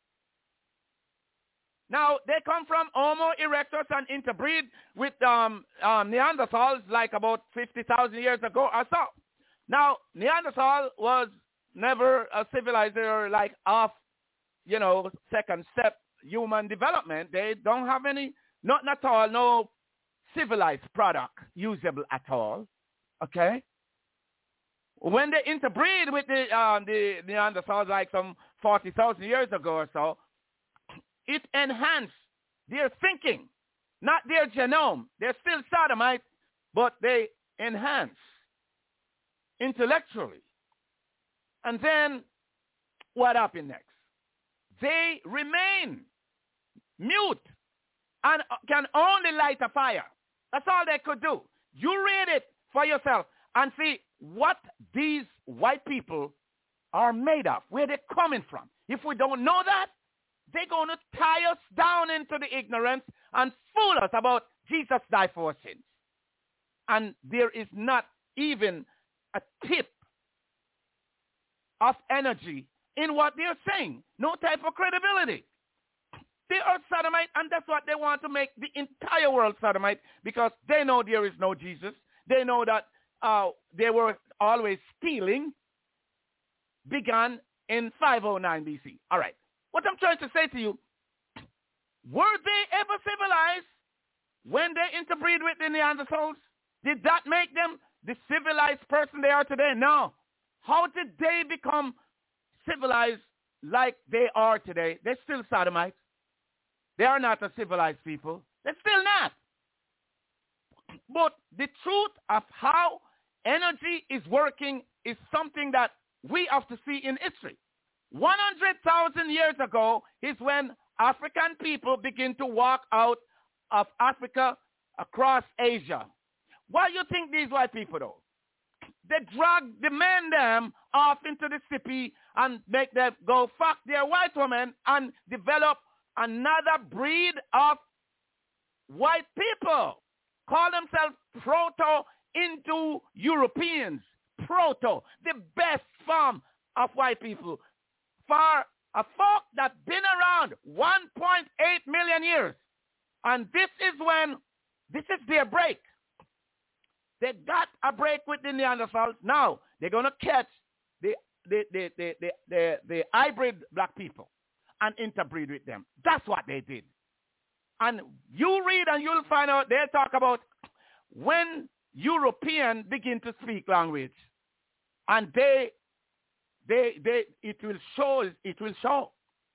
Now, they come from Homo erectus and interbreed with um, um, Neanderthals like about fifty thousand years ago or so. Now, Neanderthal was never a civilizer like off, you know, second step human development. They don't have any, nothing at all, no civilized product usable at all, okay? When they interbreed with the, um, the Neanderthals like some forty thousand years ago or so, it enhanced their thinking, not their genome. They're still sodomite, but they enhance intellectually. And then what happened next? they remain mute and can only light a fire. That's all they could do. You read it for yourself and see what these white people are made of, where they're coming from. If we don't know that, they're going to tie us down into the ignorance and fool us about Jesus died for our sins. And there is not even a tip of energy in what they're saying. No type of credibility. They are sodomite, and that's what they want to make the entire world sodomite, because they know there is no Jesus. They know that uh, they were always stealing. Began in five oh nine B C. All right. What I'm trying to say to you, were they ever civilized when they interbreed with the Neanderthals? Did that make them the civilized person they are today? No. How did they become civilized like they are today? They're still sodomites. They are not a civilized people. They're still not. But the truth of how energy is working is something that we have to see in history. one hundred thousand years ago is when African people begin to walk out of Africa across Asia. Why do you think these white people, though? They drag the men them off into the city and make them go fuck their white women and develop another breed of white people. Call themselves Proto-Indo-Europeans. Proto, the best form of white people. For a folk that's been around one point eight million years. And this is when, this is their break. They got a break with the Neanderthals. Now, they're going to catch the, the, the, the, the, the, the hybrid black people and interbreed with them. That's what they did. And you read and you'll find out, they'll talk about when Europeans begin to speak language. And they, they, they, it will show, it will show.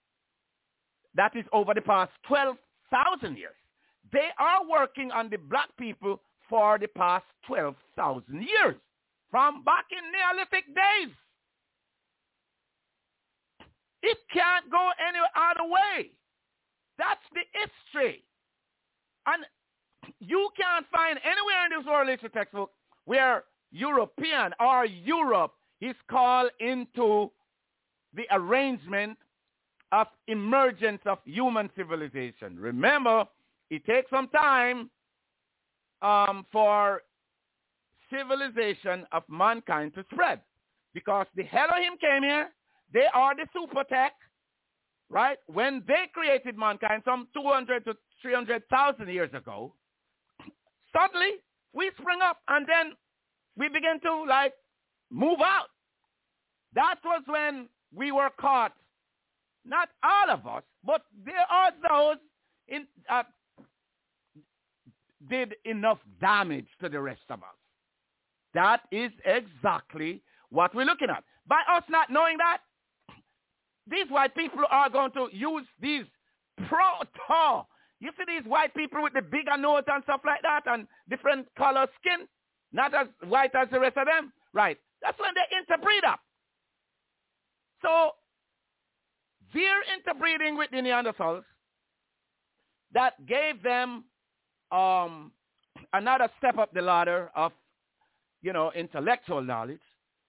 That is over the past twelve thousand years. They are working on the black people for the past twelve thousand years. From back in Neolithic days. It can't go any other way. That's the history. And you can't find anywhere in this world literature textbook where European or Europe is called into the arrangement of emergence of human civilization. Remember, it takes some time um, for civilization of mankind to spread, because the Elohim came here. They are the super tech, right? When they created mankind some two hundred to three hundred thousand years ago, suddenly we spring up and then we begin to like move out. That was when we were caught. Not all of us, but there are those in uh, did enough damage to the rest of us. That is exactly what we're looking at. By us not knowing that, these white people are going to use these proto. You see these white people with the bigger nose and stuff like that and different color skin, not as white as the rest of them. Right. That's when they interbreed up. So they're interbreeding with the Neanderthals. That gave them um, another step up the ladder of, you know, intellectual knowledge.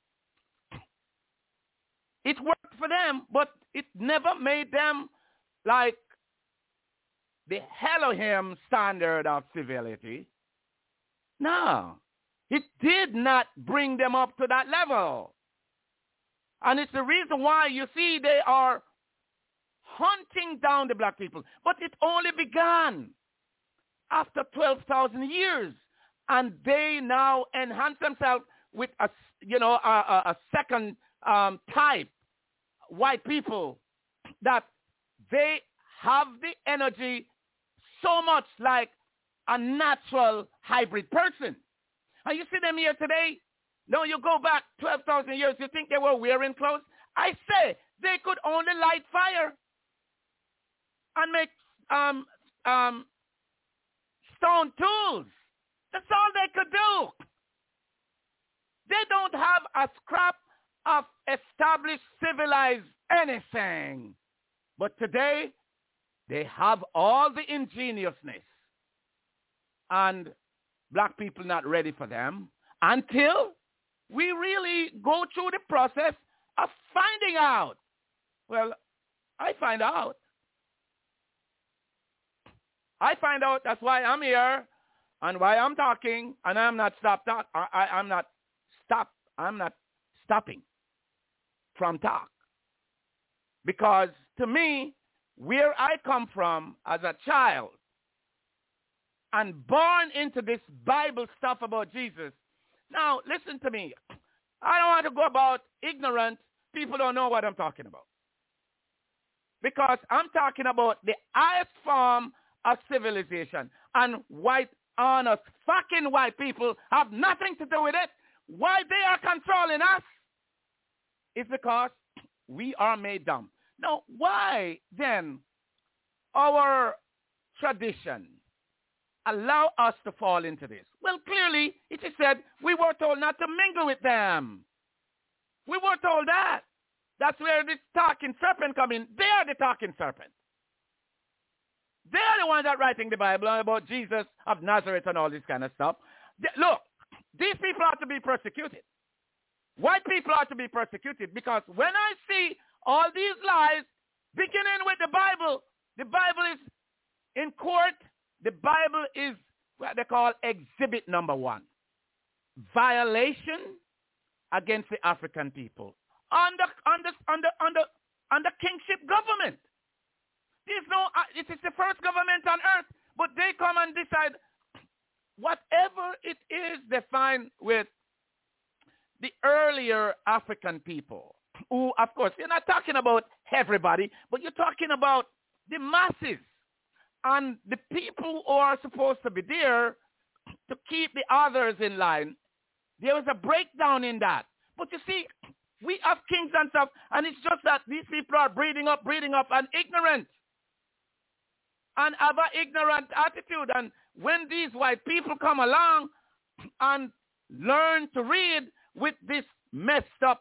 It worked for them, but it never made them like the Elohim standard of civility. No, it did not bring them up to that level. And it's the reason why you see they are hunting down the black people. But it only began after twelve thousand years. And they now enhance themselves with a, you know, a, a, a second um, type, white people, that they have the energy so much like a natural hybrid person. And you see them here today. No, you go back twelve thousand years, you think they were wearing clothes? I say they could only light fire and make um, um, stone tools. That's all they could do. They don't have a scrap of established civilized anything. But today, they have all the ingeniousness. And black people not ready for them until we really go through the process of finding out. Well, I find out. I find out. That's why I'm here and why I'm talking, and I'm not stop talk. I, I, I'm not stop. I'm not stopping from talk. Because to me, where I come from as a child and born into this Bible stuff about Jesus. Now, listen to me. I don't want to go about ignorant. People don't know what I'm talking about. Because I'm talking about the highest form of civilization. And white, honest, fucking white people have nothing to do with it. Why they are controlling us is because we are made dumb. Now, why then our tradition allow us to fall into this? Well, clearly, it is said we were told not to mingle with them. We were told that. That's where this talking serpent come in. They are the talking serpent. They are the ones that writing the Bible about Jesus of Nazareth and all this kind of stuff. They, look, these people are to be persecuted. White people are to be persecuted because when I see all these lies, beginning with the Bible, the Bible is in court. The Bible is what they call exhibit number one. Violation against the African people under under under under under kingship government. There's no. Uh, it is the first government on earth, but they come and decide whatever it is they find with the earlier African people. Who, of course, you're not talking about everybody, but you're talking about the masses. And the people who are supposed to be there to keep the others in line, there was a breakdown in that. But you see, we have kings and stuff, and it's just that these people are breeding up, breeding up, and ignorant. And have an ignorant attitude. And when these white people come along and learn to read with this messed up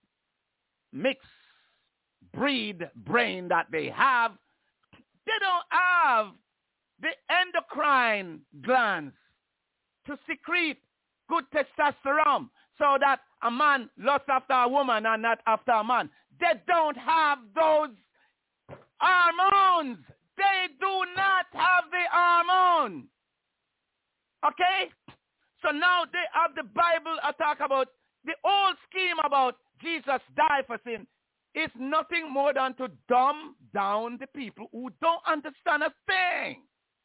mixed breed brain that they have, they don't have the endocrine glands to secrete good testosterone so that a man lusts after a woman and not after a man. They don't have those hormones. They do not have the hormone. Okay? So now they have the Bible I talk about the old scheme about Jesus died for sin. Is nothing more than to dumb down the people who don't understand a thing.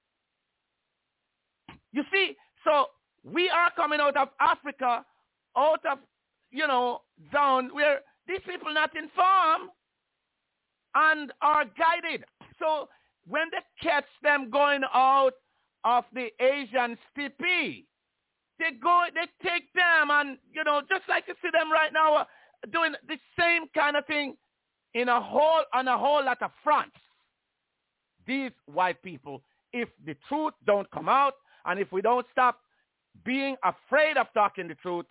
You see, so we are coming out of Africa, out of, you know, down where these people not informed and are guided. So when they catch them going out of the Asian steppe, they go, they take them and, you know, just like you see them right now uh, doing the same kind of thing in a whole, on a whole lot of fronts. These white people, if the truth don't come out and if we don't stop being afraid of talking the truth,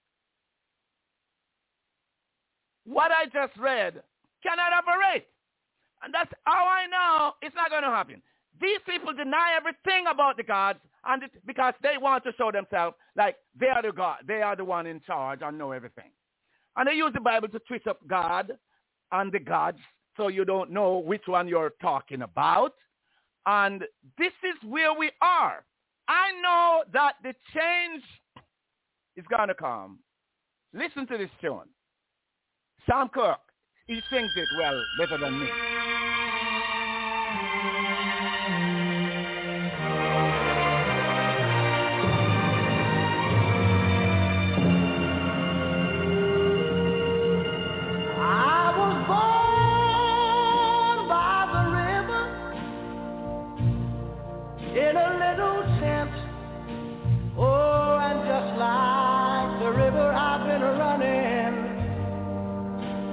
what I just read cannot operate. And that's how I know it's not going to happen. These people deny everything about the gods and it, because they want to show themselves like they are the God, they are the one in charge and know everything. And they use the Bible to twist up God and the gods so you don't know which one you're talking about. And this is where we are. I know that the change is going to come. Listen to this tune. Sam Cooke, he sings it well, better than me.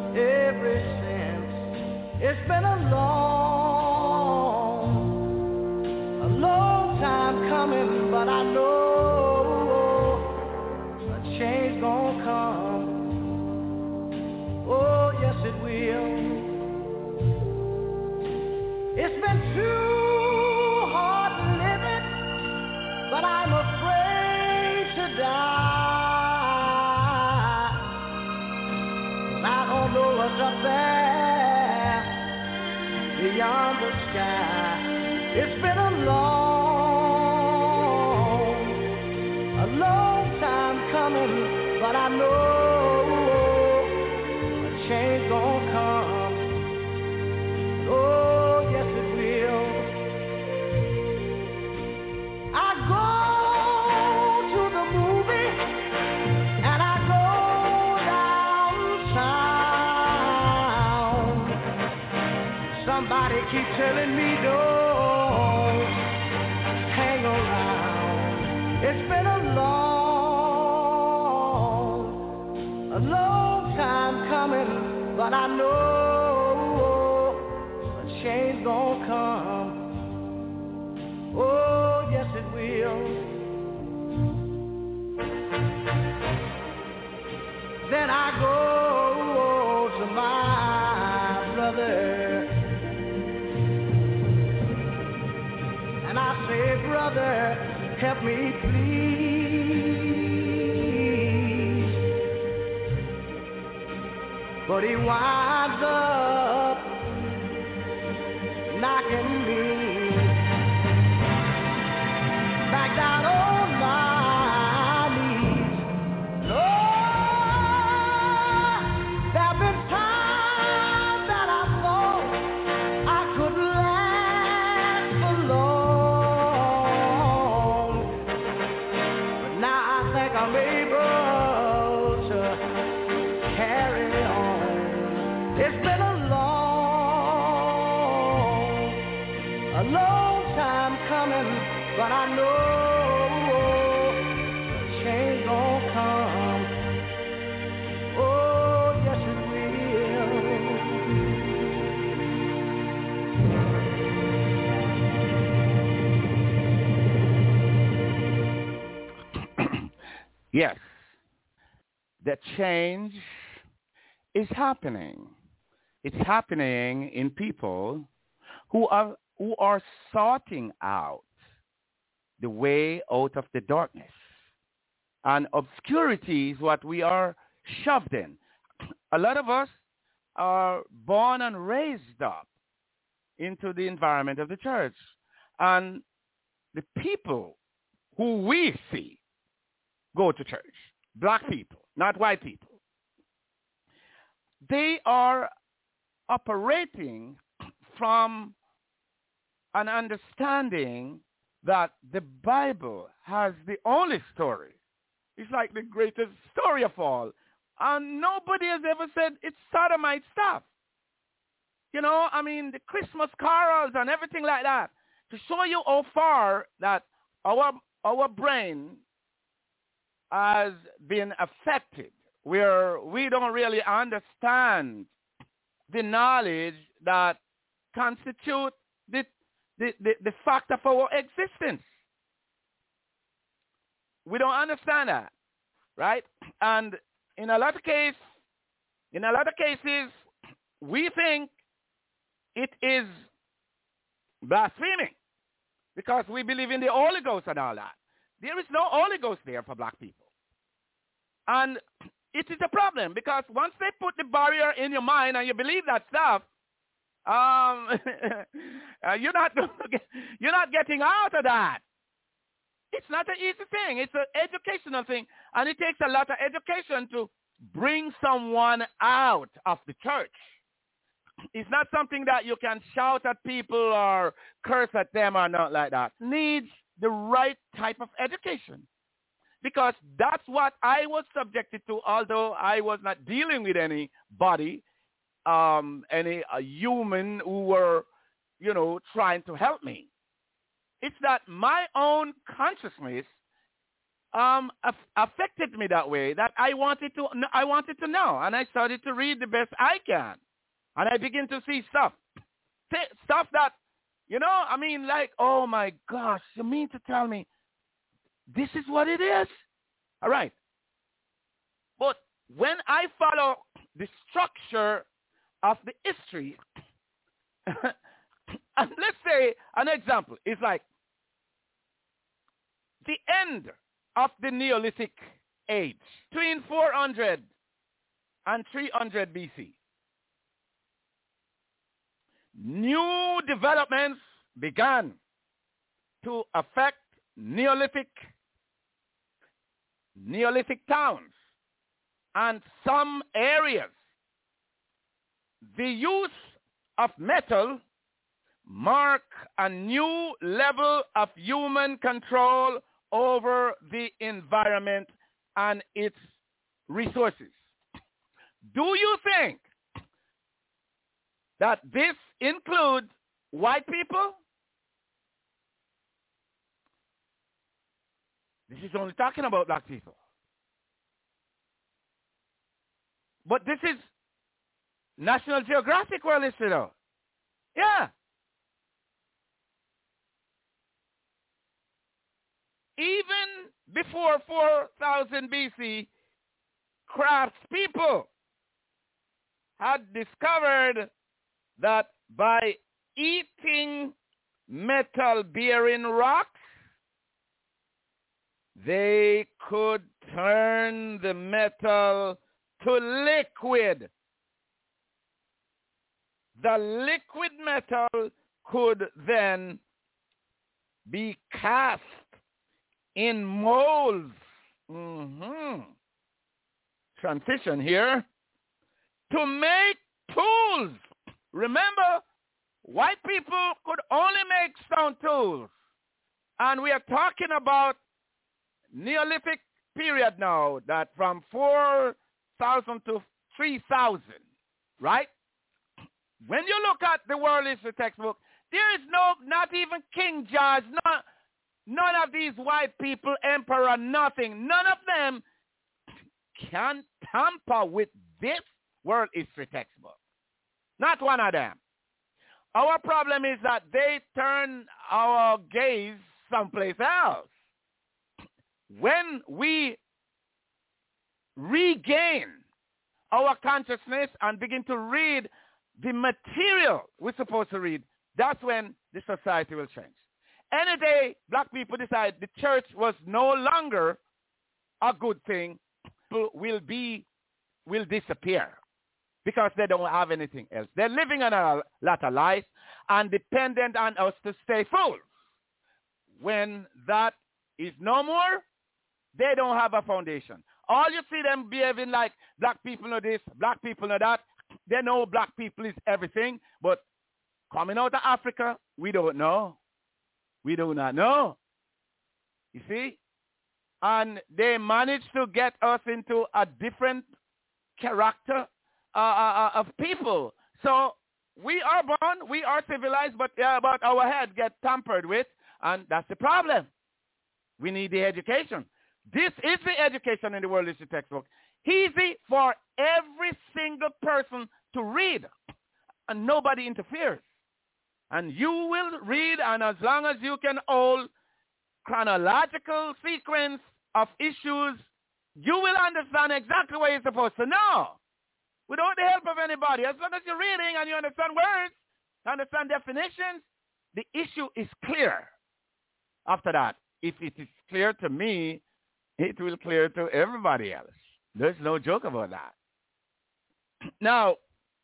It's been a long, sky. It's been a long, a long time coming, but I know a change gonna come. Oh, yes it will. I go to the movie and I go downtown. Somebody keep telling me don't hang around. It's been a long, a long time coming, but I know a change gonna come. Oh, yes it will. Then I go to my brother and I say, brother, help me please. But he winds up knocking me back down on my knees. Lord, there've been times that I thought I could last for long, but now I think I'm able to carry on. It's been a long, a long time coming, but I know change gon' come. Oh, yes it will. Yes, the change is happening. It's happening in people who are who are sorting out the way out of the darkness. And obscurity is what we are shoved in. A lot of us are born and raised up into the environment of the church. And the people who we see go to church, black people, not white people, they are operating from an understanding that the Bible has the only story. It's like the greatest story of all. And nobody has ever said it's sodomite stuff. You know, I mean, the Christmas carols and everything like that, to show you how far that our our brain has been affected, where we don't really understand the knowledge that constitute the, the, the, the fact of our existence. We don't understand that, right? And in a lot of cases, in a lot of cases, we think it is blasphemy because we believe in the Holy Ghost and all that. There is no Holy Ghost there for black people. And it is a problem because once they put the barrier in your mind and you believe that stuff, um, uh, you're not you're not getting out of that. It's not an easy thing. It's an educational thing, and it takes a lot of education to bring someone out of the church. It's not something that you can shout at people or curse at them or not like that. It needs the right type of education. Because that's what I was subjected to, although I was not dealing with anybody, um, any a human who were, you know, trying to help me. It's that my own consciousness um, af- affected me that way, that I wanted to I wanted to know. And I started to read the best I can. And I begin to see stuff, stuff that, you know, I mean, like, oh, my gosh, you mean to tell me this is what it is? All right. But when I follow the structure of the history, and let's say an example is like the end of the Neolithic age, between four hundred and three hundred B C. new developments began to affect Neolithic, Neolithic towns and some areas. The use of metal mark a new level of human control over the environment and its resources. Do you think that this includes white people? This is only talking about black people. But this is National Geographic World History, though. Yeah. Even before four thousand B C, craftspeople had discovered that by eating metal-bearing rocks, they could turn the metal to liquid. The liquid metal could then be cast in molds. Mm-hmm. Transition here. To make tools. Remember, white people could only make stone tools. And we are talking about Neolithic period now, that from four thousand to three thousand, right? When you look at the world history textbook, there is no, not even King George, no, none of these white people, emperor, nothing. None of them can tamper with this world history textbook. Not one of them. Our problem is that they turn our gaze someplace else. When we regain our consciousness and begin to read the material we're supposed to read, that's when the society will change. Any day black people decide the church was no longer a good thing, people will be, will disappear because they don't have anything else. They're living on a lot of life and dependent on us to stay full. When that is no more, they don't have a foundation. All you see them behaving like black people know this, black people know that. They know black people is everything, but coming out of Africa, we don't know. We do not know. You see? And they managed to get us into a different character uh, uh, of people. So we are born, we are civilized, but, uh, but our head gets tampered with, and that's the problem. We need the education. This is the education in the world history textbook. Easy for every single person to read, and nobody interferes. And you will read, and as long as you can hold chronological sequence of issues, you will understand exactly what you're supposed to know without the help of anybody. As long as you're reading and you understand words, understand definitions, the issue is clear. After that, if it is clear to me, it will clear to everybody else. There's no joke about that. Now,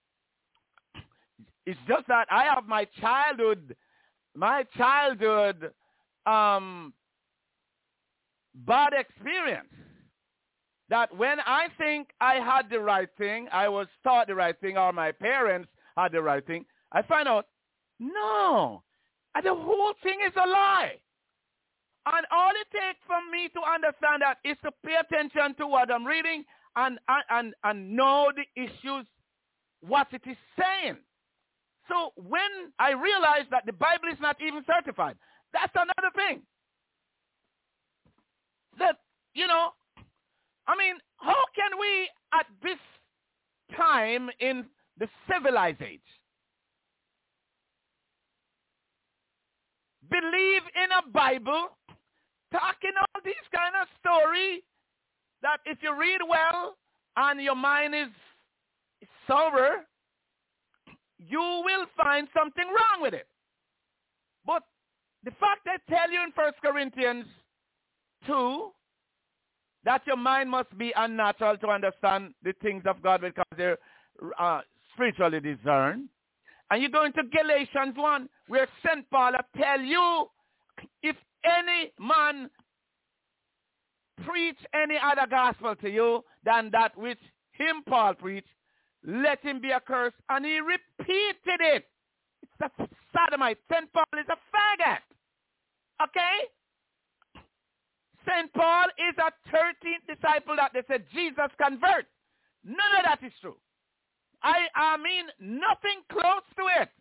it's just that I have my childhood, my childhood um, bad experience. That when I think I had the right thing, I was taught the right thing, or my parents had the right thing, I find out, no, and the whole thing is a lie. And all it takes for me to understand that is to pay attention to what I'm reading and, and, and, and know the issues, what it is saying. So when I realized that the Bible is not even certified, that's another thing. That, you know, I mean, how can we at this time in the civilized age believe in a Bible talking all these kind of story that if you read well and your mind is sober, you will find something wrong with it. But the fact I tell you in First Corinthians two that your mind must be unnatural to understand the things of God because they're uh, spiritually discerned, And you go into Galatians one, where Saint Paul tell you, if any man preach any other gospel to you than that which him, Paul, preached, let him be accursed. And he repeated it. It's a sodomite. Saint Paul is a faggot. Okay? Saint Paul is a thirteenth disciple that they said Jesus convert. None of that is true. I, I mean, nothing close to it.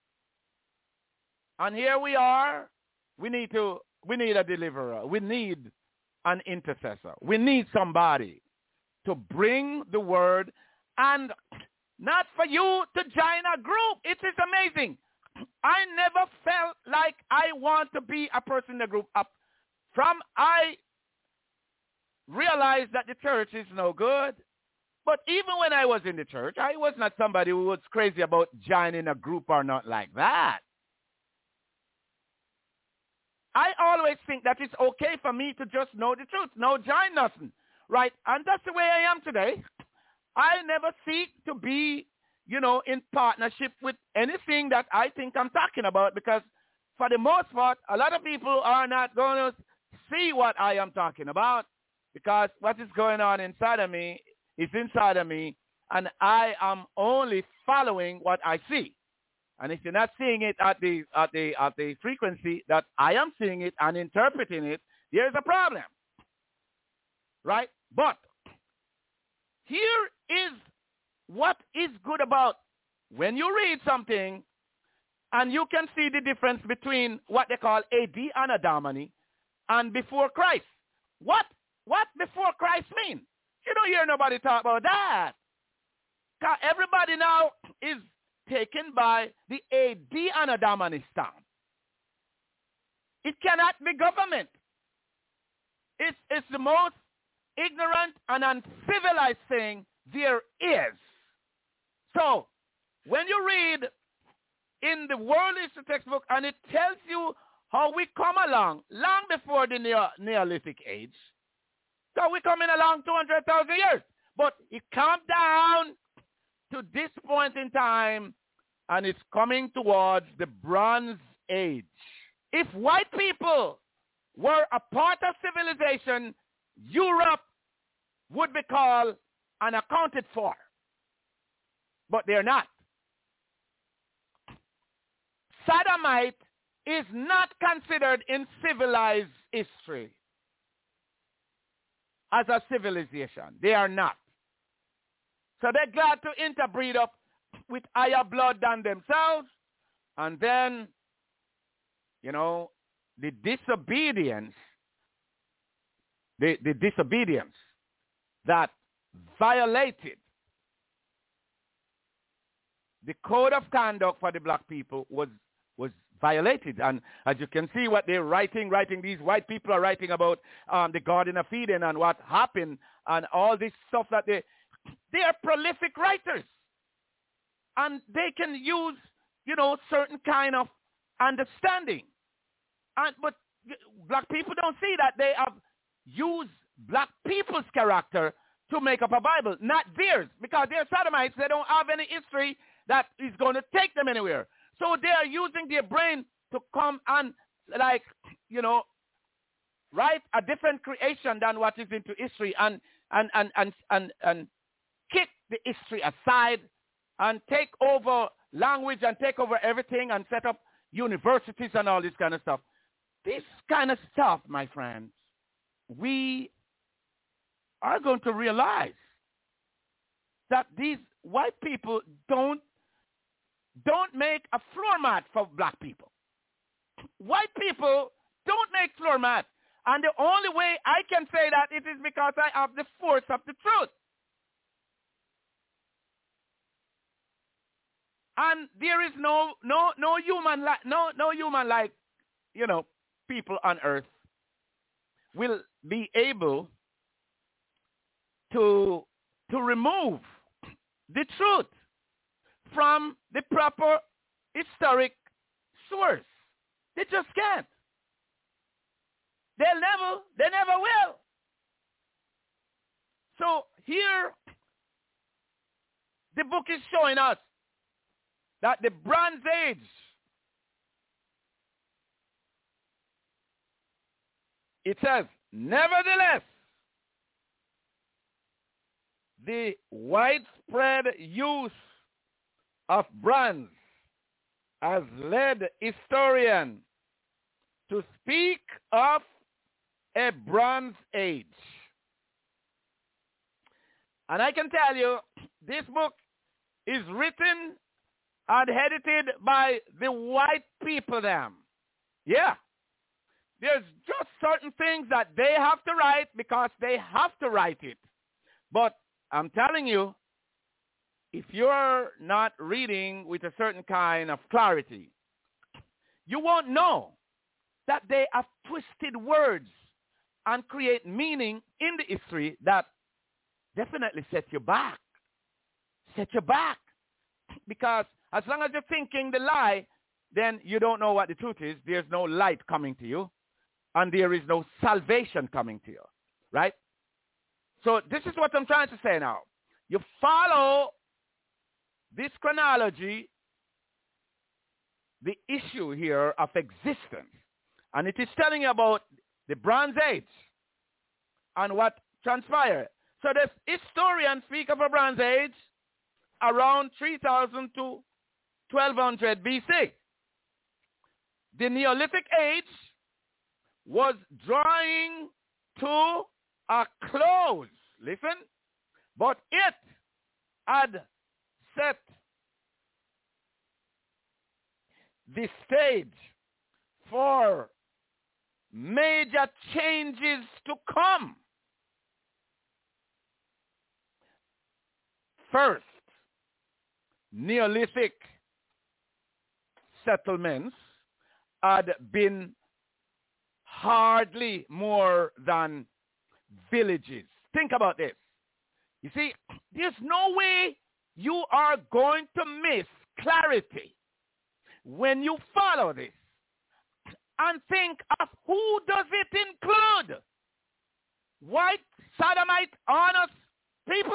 And here we are. We need to, we need a deliverer. We need an intercessor. We need somebody to bring the word, and not for you to join a group. It is amazing. I never felt like I want to be a person in the group. Up from I realized that the church is no good. But even when I was in the church, I was not somebody who was crazy about joining a group or not like that. I always think that it's okay for me to just know the truth. No join nothing. Right? And that's the way I am today. I never seek to be, you know, in partnership with anything that I think I'm talking about, because for the most part, a lot of people are not going to see what I am talking about, because what is going on inside of me is inside of me, and I am only following what I see. And if you're not seeing it at the at the at the frequency that I am seeing it and interpreting it, there's a problem. Right? But here is what is good about when you read something and you can see the difference between what they call A D Anno Domini and before Christ. What what before Christ mean? You don't hear nobody talk about that. Everybody now is taken by the A D Anno Domini stamp. It cannot be government. It's, it's the most ignorant and uncivilized thing there is. So, when you read in the world history textbook, and it tells you how we come along long before the Neo- Neolithic age, so we're coming along two hundred thousand years. But it comes down to this point in time, and it's coming towards the Bronze Age. If white people were a part of civilization, Europe would be called and accounted for. But they're not. Sodomite is not considered in civilized history as a civilization. They are not. So they're glad to interbreed up with higher blood than themselves. And then, you know, the disobedience, the, the disobedience that violated the code of conduct for the black people was was violated. And as you can see what they're writing, writing, these white people are writing about um, the Garden of Eden and what happened and all this stuff that they, they are prolific writers. And they can use, you know, certain kind of understanding. And but black people don't see that. They have used black people's character to make up a Bible, not theirs, because they're sodomites. They don't have any history that is going to take them anywhere. So they are using their brain to come and, like, you know, write a different creation than what is into history, and and and and and, and kick the history aside and take over language and take over everything and set up universities and all this kind of stuff. This kind of stuff, my friends, we are going to realize that these white people don't don't make a floor mat for black people. White people don't make floor mats. And the only way I can say that it is because I have the force of the truth. And there is no no no human like no no human like, you know, people on earth will be able to to remove the truth from the proper historic source. They just can't. They'll never, they never will. So here, the book is showing us that the Bronze Age it says, nevertheless, the widespread use of bronze has led historians to speak of a Bronze Age. And I can tell you, this book is written and edited by the white people them. Yeah. There's just certain things that they have to write because they have to write it. But I'm telling you, if you're not reading with a certain kind of clarity, you won't know that they have twisted words and create meaning in the history that definitely set you back. Set you back. Because as long as you're thinking the lie, then you don't know what the truth is. There's no light coming to you. And there is no salvation coming to you. Right? So this is what I'm trying to say now. You follow this chronology, the issue here of existence. And it is telling you about the Bronze Age and what transpired. So the historians speak of a Bronze Age around three thousand to twelve hundred B C. The Neolithic Age was drawing to a close. Listen. But it had set the stage for major changes to come. First, Neolithic settlements had been hardly more than villages. Think about this. You see, there's no way you are going to miss clarity when you follow this and think of who does it include. White, sodomite, honest people?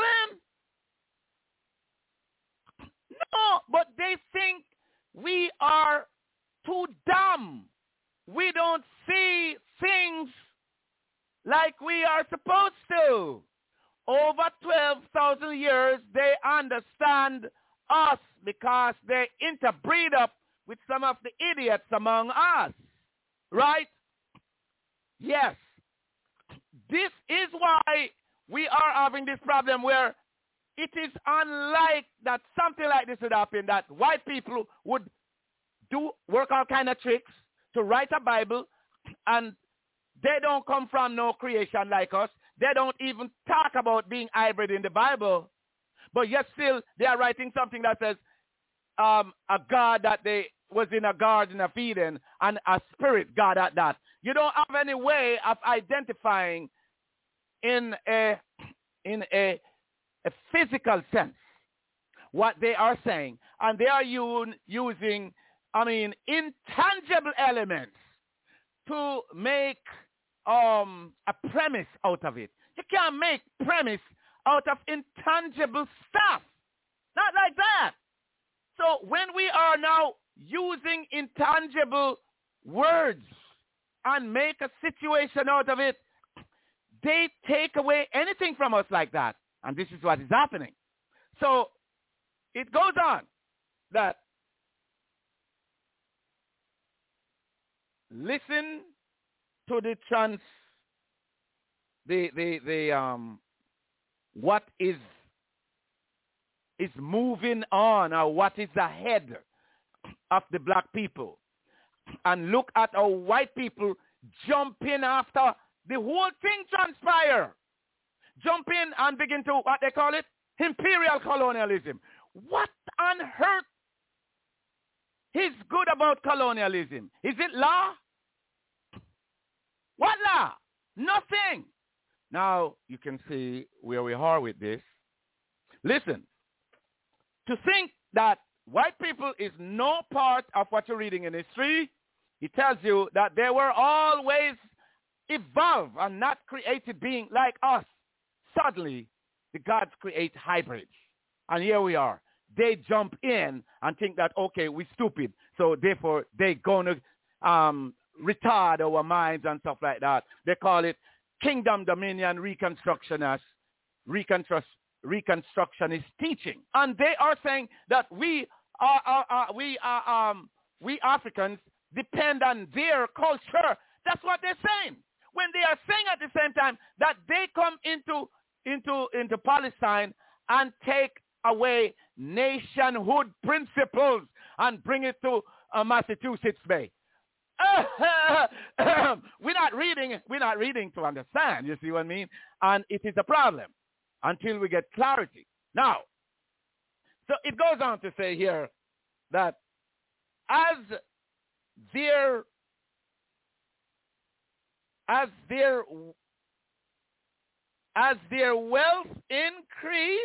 No, but they think we are too dumb. We don't see things like we are supposed to. Over twelve thousand years, they understand us because they interbreed up with some of the idiots among us. Right? Yes. This is why we are having this problem where it is unlike that something like this would happen, that white people would do work all kind of tricks to write a Bible, and they don't come from no creation like us. They don't even talk about being hybrid in the Bible. But yet still, they are writing something that says um, a God that they was in a garden of Eden and a spirit God at that. You don't have any way of identifying in a, in a, a physical sense what they are saying. And they are u- using, I mean, intangible elements to make um, a premise out of it. You can't make premise out of intangible stuff. Not like that. So when we are now using intangible words and make a situation out of it, they take away anything from us like that. And this is what is happening. So it goes on that listen to the trans, the the the um, what is is moving on, or what is ahead of the black people, and look at how white people jump in after the whole thing transpire, jump in and begin to what they call it, imperial colonialism. What on earth is good about colonialism? Is it law? What law? Nothing. Now, you can see where we are with this. Listen, to think that white people is no part of what you're reading in history, it tells you that they were always evolved and not created being like us. Suddenly, the gods create hybrids. And here we are. they jump in and think that, okay, we're stupid, so therefore they're going to um, retard our minds and stuff like that. They call it kingdom dominion reconstructionist, reconstru- reconstructionist teaching. And they are saying that we are, are, are we are, um, we Africans depend on their culture. That's what they're saying. When they are saying at the same time that they come into into into Palestine and take away nationhood principles and bring it to uh, Massachusetts Bay. we're not reading. We're not reading to understand. You see what I mean? And it is a problem until we get clarity. Now, so it goes on to say here that as their as their as their wealth increase,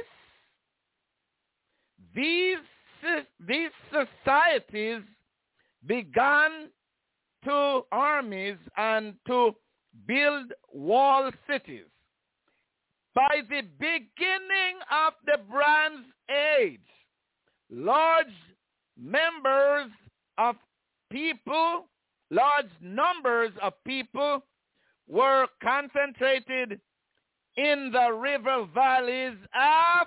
these these societies began to armies and to build wall cities. By the beginning of the Bronze Age, large members of people, large numbers of people were concentrated in the river valleys of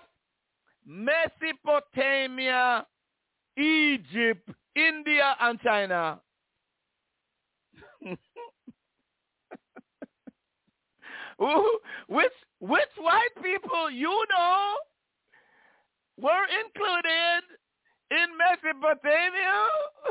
Mesopotamia, Egypt, India, and China. which which white people you know were included in Mesopotamia?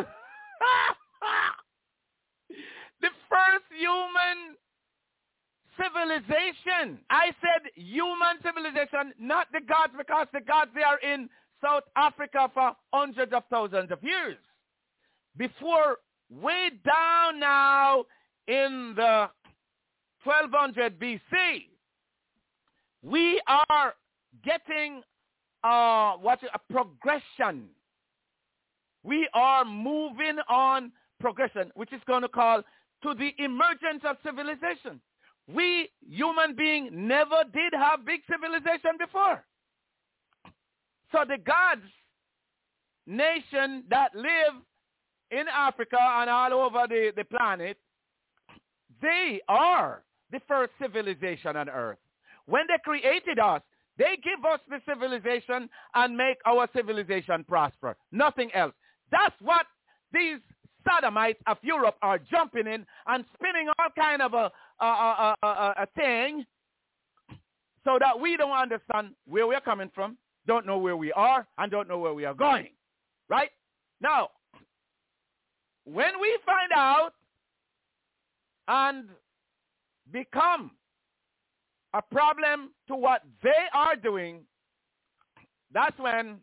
The first human civilization. I said human civilization, not the gods, because the gods, they are in South Africa for hundreds of thousands of years. Before, way down now in the twelve hundred B C, we are getting uh, what a progression. We are moving on progression, which is going to call to the emergence of civilization. We, human beings, never did have big civilization before. So the gods, nation that live in Africa and all over the, the planet, they are the first civilization on earth. When they created us, they give us the civilization and make our civilization prosper. Nothing else. That's what these sodomites of Europe are jumping in and spinning all kind of a, a, a, a, a thing so that we don't understand where we're coming from, don't know where we are, and don't know where we are going. Right? Now, when we find out and become a problem to what they are doing, that's when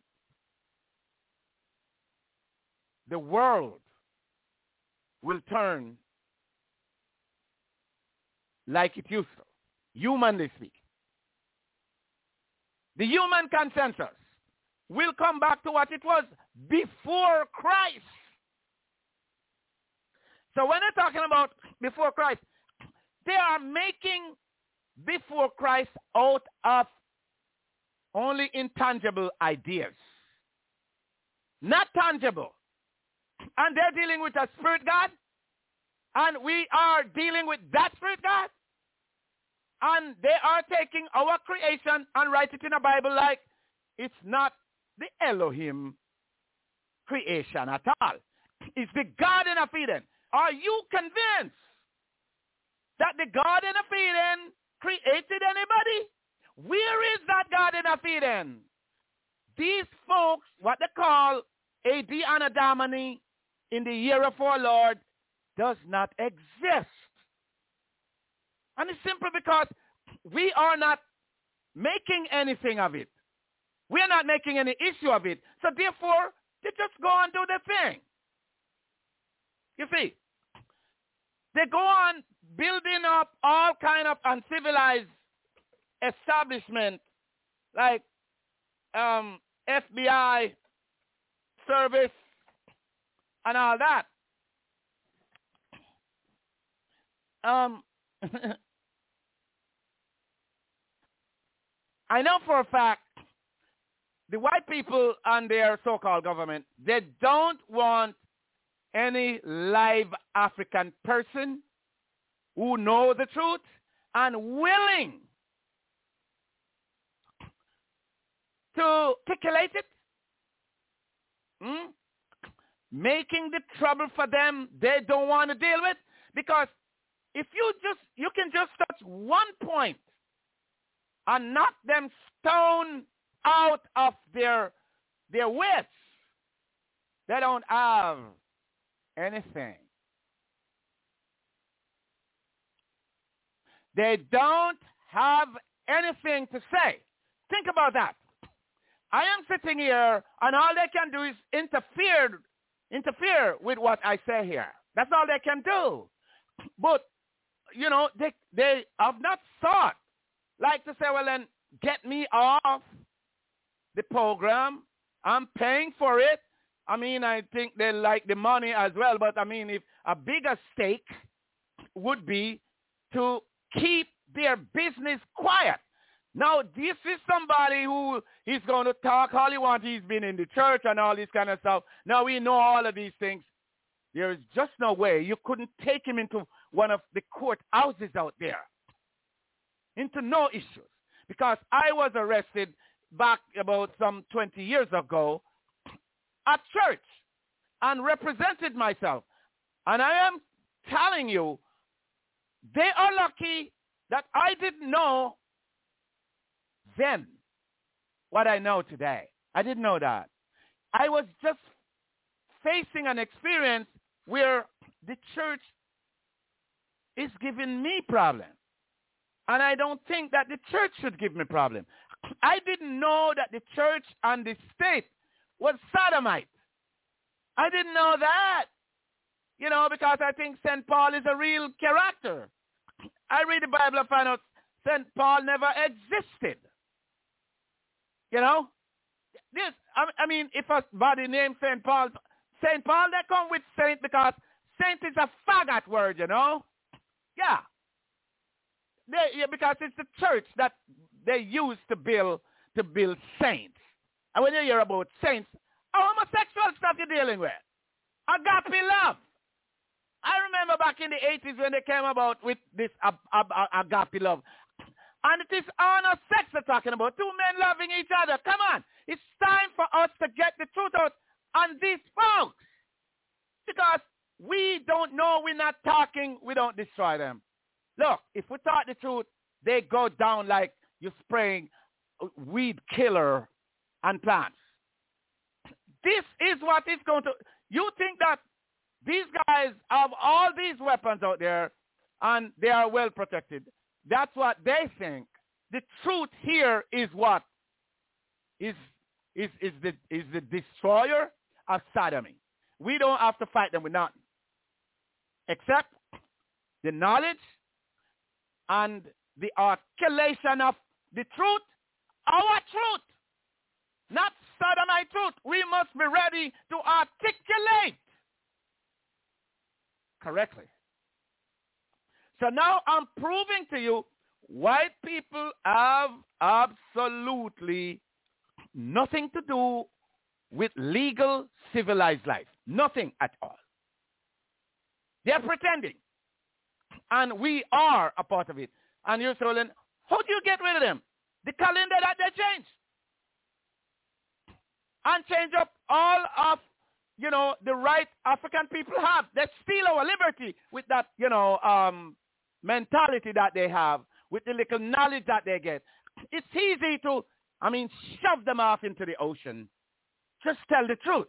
the world will turn like it used to, humanly speaking. The human consensus will come back to what it was before Christ. So when they're talking about before Christ, they are making before Christ out of only intangible ideas, not tangible. And they're dealing with a spirit God, and we are dealing with that spirit God, and they are taking our creation and write it in a Bible like it's not the Elohim creation at all. It's the Garden of Eden. Are you convinced that the Garden of Eden created anybody? Where is that Garden of Eden? These folks, what they call A D Anno Domini, in the year of our Lord, does not exist. And it's simply because we are not making anything of it. We are not making any issue of it. So therefore, they just go and do their thing. You see, they go on building up all kind of uncivilized establishment like um, F B I service and all that. Um, I know for a fact the white people and their so-called government, they don't want any live African person who know the truth and willing to articulate it, hmm? making the trouble for them they don't want to deal with. Because if you just, you can just touch one point and knock them stone out of their, their wits, they don't have anything. They don't have anything to say. Think about that. I am sitting here, and all they can do is interfere, interfere with what I say here. That's all they can do. But, you know, they, they have not thought, like to say, well, then get me off the program. I'm paying for it. I mean, I think they like the money as well, but I mean, if a bigger stake would be to keep their business quiet. Now, this is somebody who is going to talk all he wants. He's been in the church and all this kind of stuff. Now, we know all of these things. There is just no way. You couldn't take him into one of the courthouses out there. Into no issues. Because I was arrested back about some twenty years ago at church and represented myself. And I am telling you, they are lucky that I didn't know then what I know today. I didn't know that. I was just facing an experience where the church is giving me problems. And I don't think that the church should give me problems. I didn't know that the church and the state was sodomite. I didn't know that. You know, because I think Saint Paul is a real character. I read the Bible and find out Saint Paul never existed. You know? This, I, I mean, if a body named Saint Paul, Saint Paul, they come with saint because saint is a faggot word, you know? Yeah. They, yeah, because it's the church that they use to build, to build saints. And when you hear about saints, homosexual stuff you're dealing with. Agape love. I remember back in the eighties when they came about with this ab, ab, ab, agape love. And it is honor sex they're talking about. Two men loving each other. Come on. It's time for us to get the truth out on these folks. Because we don't know we're not talking, we don't destroy them. Look, if we talk the truth, they go down like you're spraying weed killer on plants. This is what is going to... You think that these guys have all these weapons out there and they are well protected. That's what they think. The truth here is what? Is, is, is, the, is the destroyer of sodomy. We don't have to fight them with nothing. Except the knowledge and the articulation of the truth, our truth. Not sodomite truth. We must be ready to articulate correctly. So now I'm proving to you white people have absolutely nothing to do with legal civilized life. Nothing at all. They're pretending. And we are a part of it. And you're saying, how do you get rid of them? The calendar that they changed. And change up all of, you know, the right African people have. They steal our liberty with that, you know, um, mentality that they have, with the little knowledge that they get. It's easy to, I mean, shove them off into the ocean. Just tell the truth.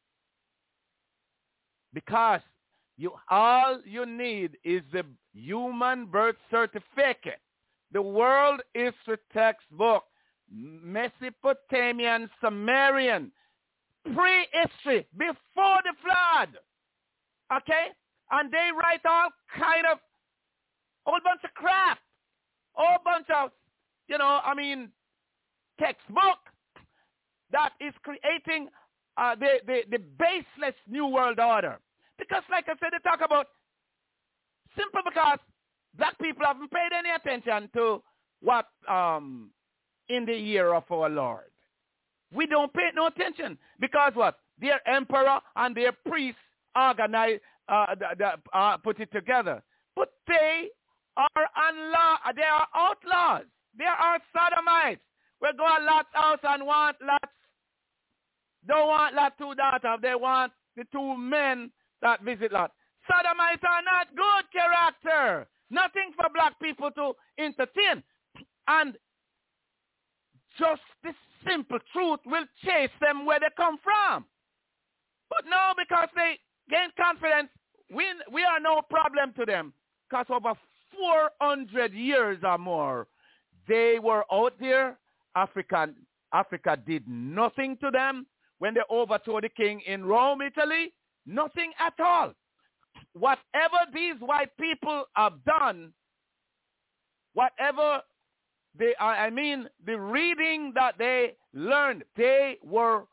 Because you all you need is the human birth certificate. The world history textbook. Mesopotamian, Sumerian, prehistory, before the flood. Okay? And they write all kind of, whole bunch of crap. Whole bunch of, you know, I mean, textbook that is creating uh, the, the, the baseless New World Order. Because, like I said, they talk about, simple because black people haven't paid any attention to what, um, in the year of our Lord. We don't pay no attention because what? Their emperor and their priests organize, uh, the, the, uh, put it together. But they are unlaw. They are outlaws. They are sodomites. We go to Lot's house and want Lot's. Don't want Lot two daughters. They want the two men that visit Lot. Sodomites are not good character. Nothing for black people to entertain. And just the simple truth will chase them where they come from. But now because they gain confidence, we, we are no problem to them. Because over four hundred years or more, they were out there. African, Africa did nothing to them. When they overthrew the king in Rome, Italy, nothing at all. Whatever these white people have done, whatever they, I mean, the reading that they learned, they were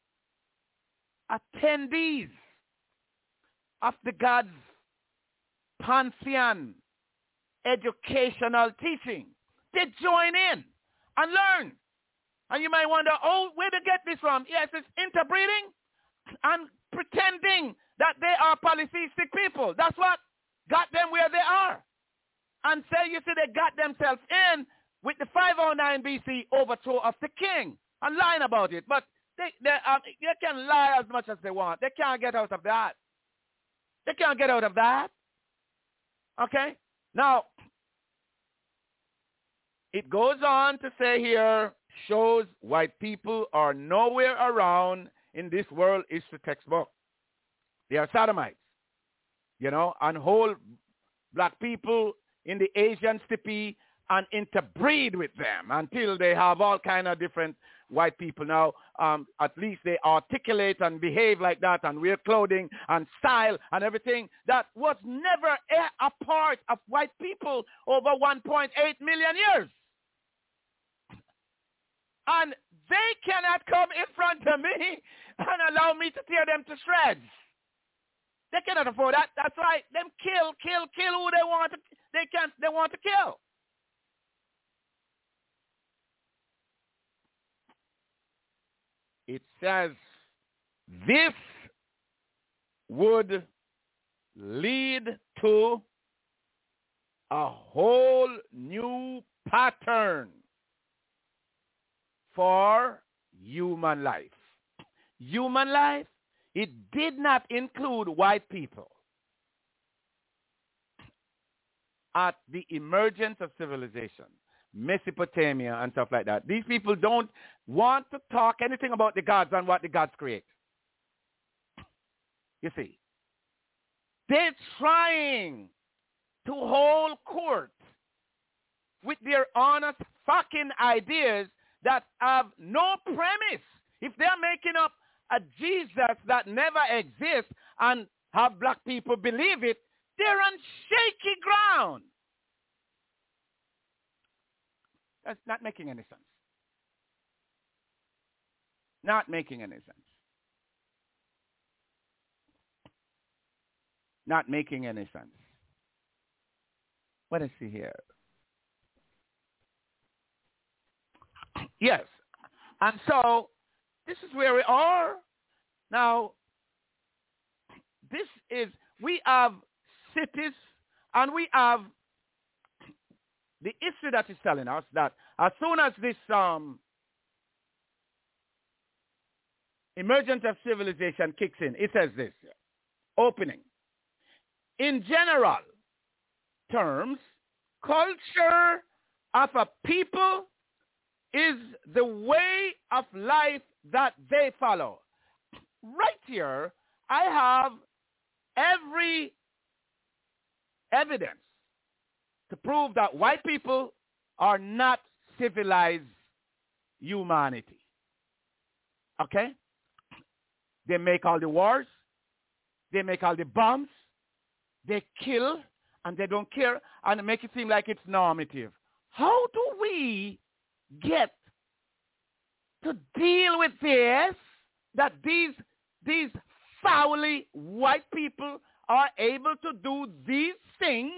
attendees of the God's pantheon educational teaching. They join in and learn. And you might wonder, oh, where to get this from? Yes, it's interbreeding and pretending that they are polytheistic people. That's what got them where they are. And so you see they got themselves in with the five oh nine B C overthrow of the king and lying about it. But they, they, um, they can lie as much as they want. They can't get out of that. They can't get out of that. Okay? Now, it goes on to say here, shows white people are nowhere around in this world history textbook. They are sodomites, you know, and whole black people in the Asian steppe and interbreed with them until they have all kind of different white people. Now, um, at least they articulate and behave like that and wear clothing and style and everything that was never a, a part of white people over one point eight million years. And they cannot come in front of me and allow me to tear them to shreds. They cannot afford that. That's right. Them kill, kill, kill who they want to. They can't. They want to kill. It says this would lead to a whole new pattern for human life. Human life, it did not include white people. At the emergence of civilization, Mesopotamia and stuff like that, these people don't want to talk anything about the gods and what the gods create. You see, they're trying to hold court with their honest fucking ideas that have no premise. If they're making up a Jesus that never exists and have black people believe it, they're on shaky ground. That's not making any sense. Not making any sense. Not making any sense. What is he here? Yes. And so, this is where we are. Now, this is, we have cities and we have the history that is telling us that as soon as this um, emergence of civilization kicks in, it says this, opening. In general terms, culture of a people is the way of life that they follow. Right here, I have every evidence to prove that white people are not civilized humanity. Okay? They make all the wars. They make all the bombs. They kill, and they don't care, and make it seem like it's normative. How do we get to deal with this, that these, these foully white people are able to do these things,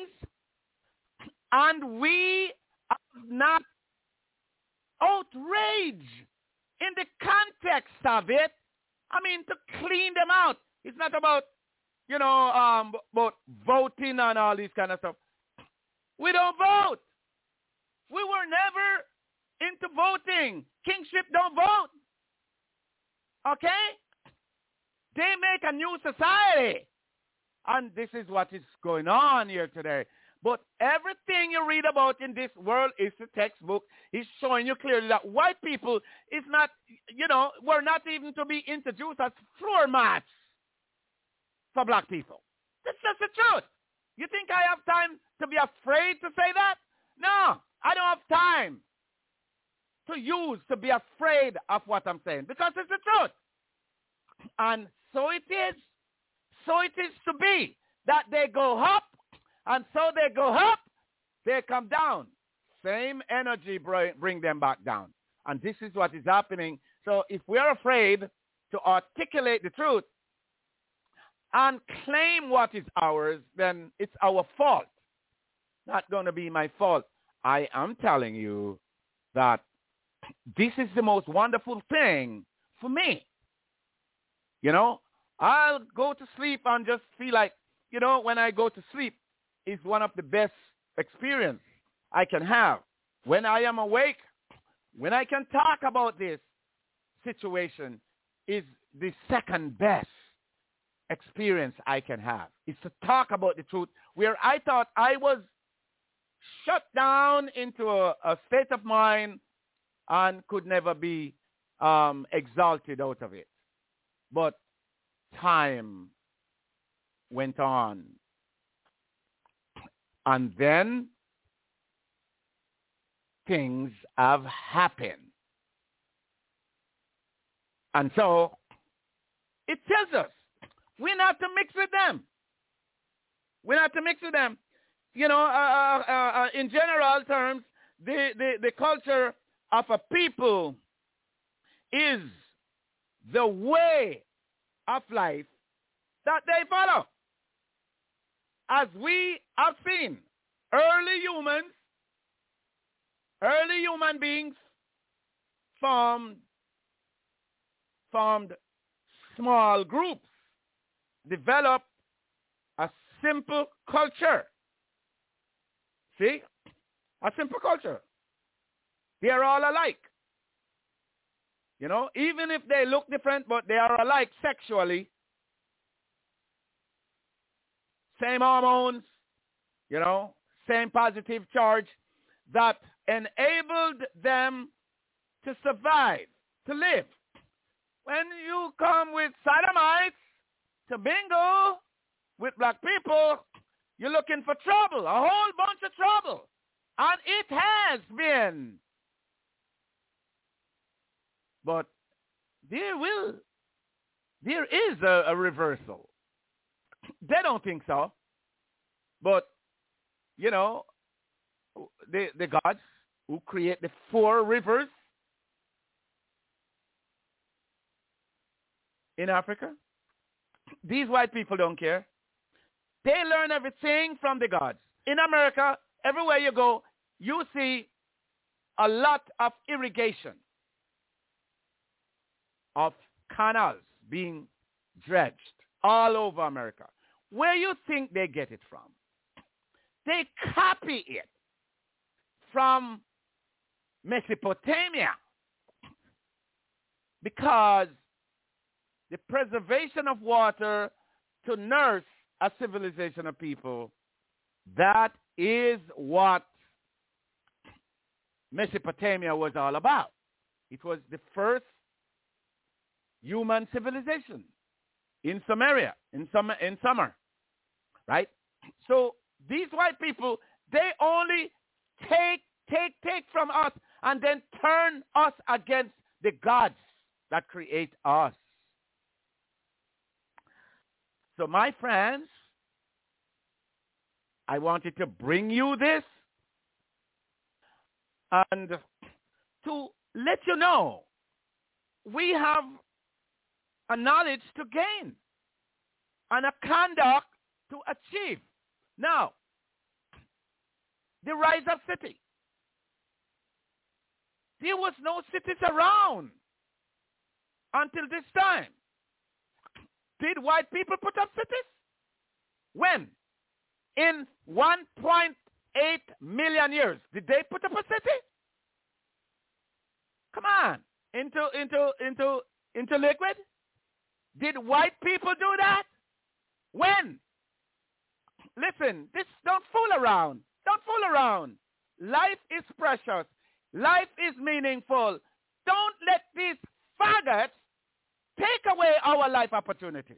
and we are not outraged in the context of it, I mean, to clean them out. It's not about, you know, um, about voting and all these kind of stuff. We don't vote. We were never into voting. Kingship don't vote. Okay? They make a new society. And this is what is going on here today. But everything you read about in this world is the textbook. Is showing you clearly that white people is not, you know, were not even to be introduced as floor mats for black people. That's just the truth. You think I have time to be afraid to say that? No, I don't have time to use to be afraid of what I'm saying because it's the truth. And so it is. So it is to be that they go up, and so they go up, they come down. Same energy bring them back down. And this is what is happening. So if we are afraid to articulate the truth and claim what is ours, then it's our fault. Not going to be my fault. I am telling you that this is the most wonderful thing for me. You know, I'll go to sleep and just feel like, you know, when I go to sleep, it's one of the best experience I can have. When I am awake, when I can talk about this situation, is the second best experience I can have. Is to talk about the truth where I thought I was shut down into a, a state of mind and could never be um, exalted out of it. But time went on. And then things have happened. And so it tells us we're not to mix with them. We're not to mix with them. You know, uh, uh, uh, in general terms, the, the, the culture of a people is the way of life that they follow. As we have seen, early humans, early human beings formed, formed small groups, developed a simple culture. See? A simple culture. They are all alike. You know, even if they look different, but they are alike sexually. Same hormones, you know, same positive charge that enabled them to survive, to live. When you come with sodomites to bingo with black people, you're looking for trouble, a whole bunch of trouble. And it has been. But there will, there is a, a reversal. They don't think so. But, you know, the, the gods who create the four rivers in Africa, these white people don't care. They learn everything from the gods. In America, everywhere you go, you see a lot of irrigation, of canals being dredged all over America. Where you think they get it from? They copy it from Mesopotamia because the preservation of water to nurse a civilization of people, that is what Mesopotamia was all about. It was the first human civilization in Samaria, in summer, in summer, right? So these white people, they only take, take, take from us and then turn us against the gods that create us. So my friends, I wanted to bring you this and to let you know we have a knowledge to gain and a conduct to achieve. Now, the rise of city. There was no cities around until this time. Did white people put up cities? When? In one point eight million years. Did they put up a city? Come on. Into, into, into, into liquid? Did white people do that? When? Listen, this, don't fool around. Don't fool around. Life is precious. Life is meaningful. Don't let these faggots take away our life opportunity.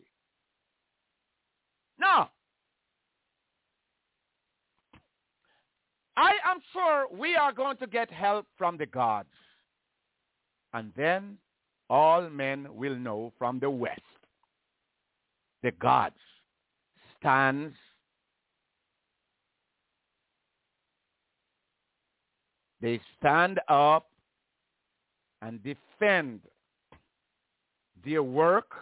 No. I am sure we are going to get help from the gods. And then all men will know from the West. The gods stands They stand up and defend their work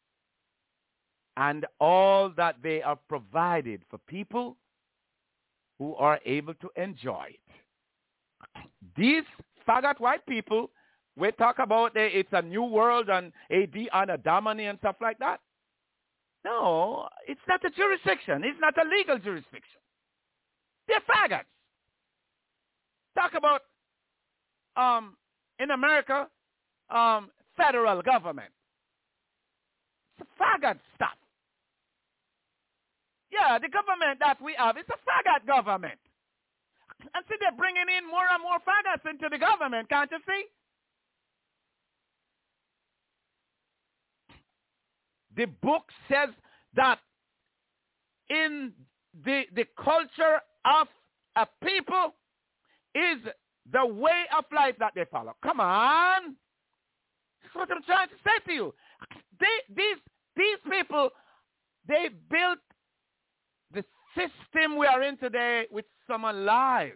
and all that they have provided for people who are able to enjoy it. These faggot white people, we talk about uh, it's a new world and A D and Adamani and stuff like that. No, it's not a jurisdiction. It's not a legal jurisdiction. They're faggots. Talk about, um, in America, um, federal government. It's a faggot stuff. Yeah, the government that we have is a faggot government. And see, they're bringing in more and more faggots into the government, can't you see? The book says that in the, the culture of a people is the way of life that they follow. Come on. That's what I'm trying to say to you. They, these, these people, they built the system we are in today with some lies.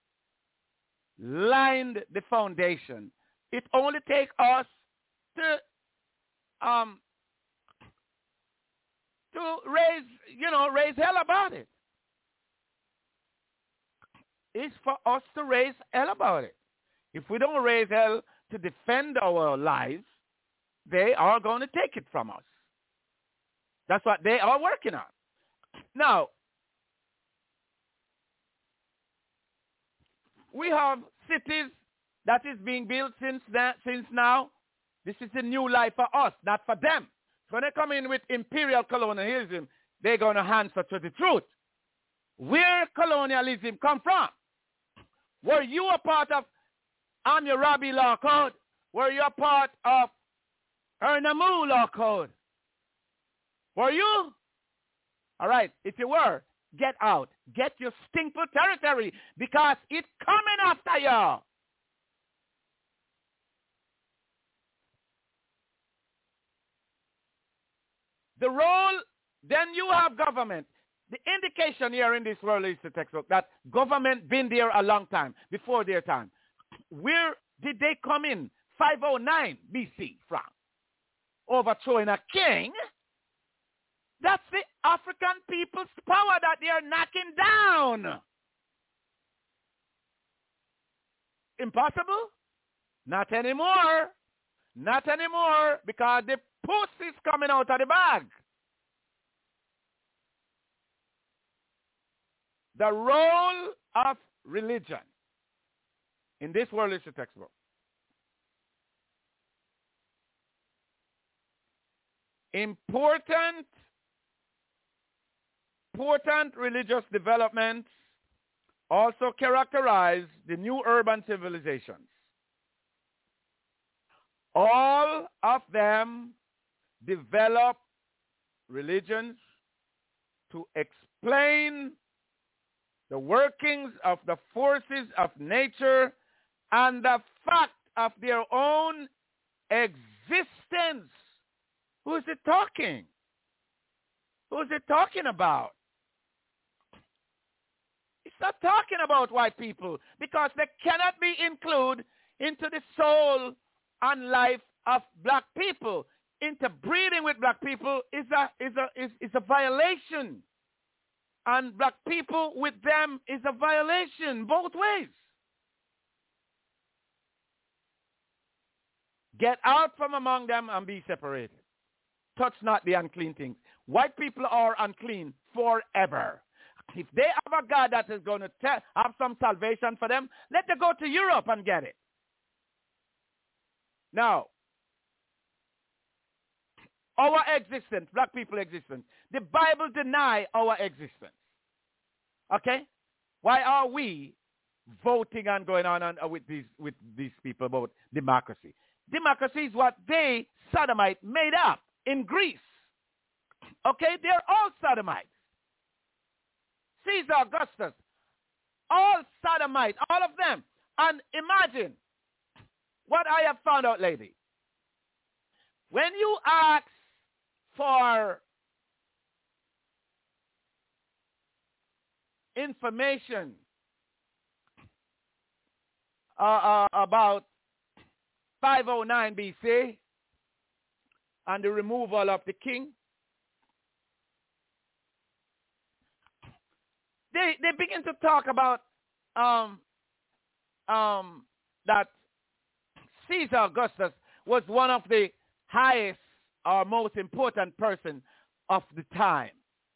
Lined the foundation. It only takes us to um to raise, you know, raise hell about it. It's for us to raise hell about it. If we don't raise hell to defend our lives, they are going to take it from us. That's what they are working on. Now, we have cities that is being built since that, since now. This is a new life for us, not for them. So when they come in with imperial colonialism, they're going to answer to the truth. Where colonialism come from? Were you a part of Hammurabi Law Code? Were you a part of Ernamu Law Code? Were you? All right, if you were, get out. Get your stinkful territory because it's coming after you. The role, then you have government. The indication here in this world is the textbook that government been there a long time, before their time. Where did they come in? five oh nine B C from? Overthrowing a king? That's the African people's power that they are knocking down. Impossible? Not anymore. Not anymore, because the puss is coming out of the bag. The role of religion in this world is a textbook. Important, important religious developments also characterize the new urban civilizations. All of them develop religions to explain the workings of the forces of nature and the fact of their own existence. Who is it talking? Who is it talking about? It's not talking about white people because they cannot be included into the soul and life of black people. Interbreeding with black people is a, is a, is, is a violation. And black people with them is a violation both ways. Get out from among them and be separated. Touch not the unclean things. White people are unclean forever. If they have a God that is going to te- have some salvation for them, let them go to Europe and get it. Now, our existence, black people existence, the Bible deny our existence. Okay? Why are we voting and going on and, uh, with these with these people about democracy? Democracy is what they, Sodomite, made up in Greece. Okay? They're all Sodomites. Caesar Augustus, all Sodomites, all of them. And imagine what I have found out lately. When you ask for information uh, uh, about five oh nine B C and the removal of the king, they they begin to talk about um, um, that Caesar Augustus was one of the highest or most important person of the time.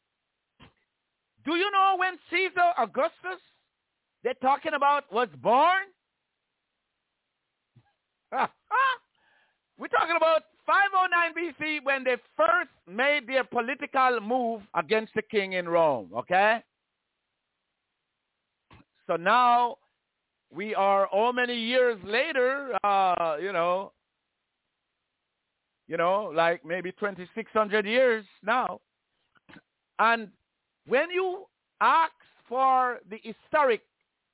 Do you know when Caesar Augustus, they're talking about, was born? We're talking about five oh nine B C when they first made their political move against the king in Rome, okay? So now we are how many years later, uh, you know, you know, like maybe twenty-six hundred years now. And when you ask for the historic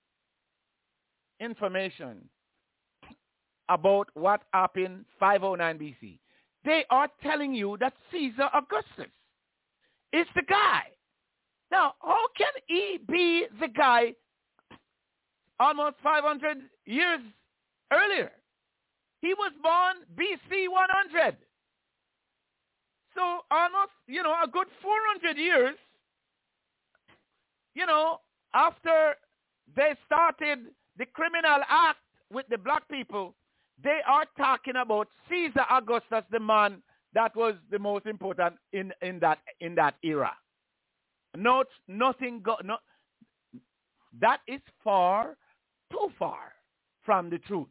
information about what happened five oh nine B C, they are telling you that Caesar Augustus is the guy. Now, how can he be the guy almost five hundred years earlier? He was born B C one hundred. So almost, you know, a good four hundred years, you know, after they started the criminal act with the black people, they are talking about Caesar Augustus, the man that was the most important in, in that in that era. Not nothing go, no, that is far, too far from the truth.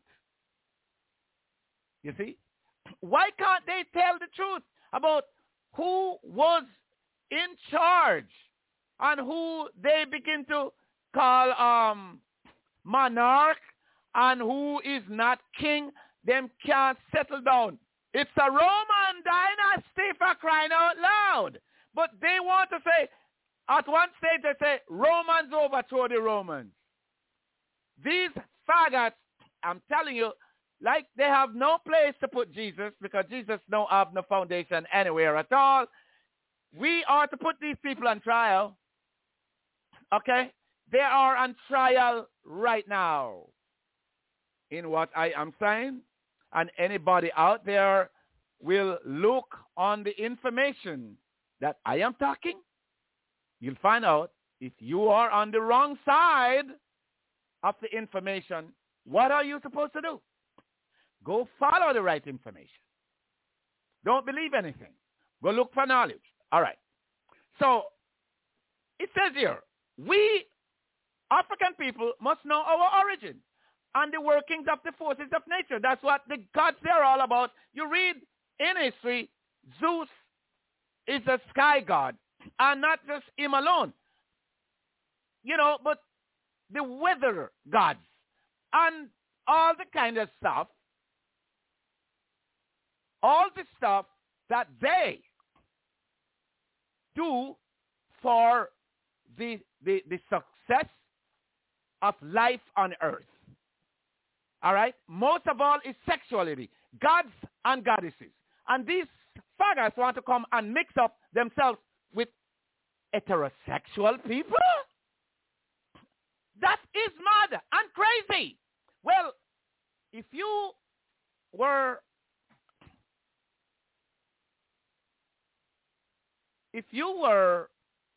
You see? Why can't they tell the truth about who was in charge and who they begin to call um, monarch and who is not king? Them can't settle down. It's a Roman dynasty, for crying out loud. But they want to say, at one stage they say, Romans overthrow the Romans. These faggots, I'm telling you, like they have no place to put Jesus because Jesus don't have no foundation anywhere at all. We are to put these people on trial. Okay? They are on trial right now in what I am saying. And anybody out there will look on the information that I am talking. You'll find out if you are on the wrong side of the information, what are you supposed to do? Go follow the right information. Don't believe anything. Go look for knowledge. All right. So it says here, we African people must know our origin and the workings of the forces of nature. That's what the gods are all about. You read in history, Zeus is a sky god, and not just him alone. You know, but the weather gods and all the kind of stuff, all the stuff that they do for the, the, the success of life on earth. All right? Most of all is sexuality. Gods and goddesses. And these faggers want to come and mix up themselves with heterosexual people? That is mad and crazy. Well, if you were if you were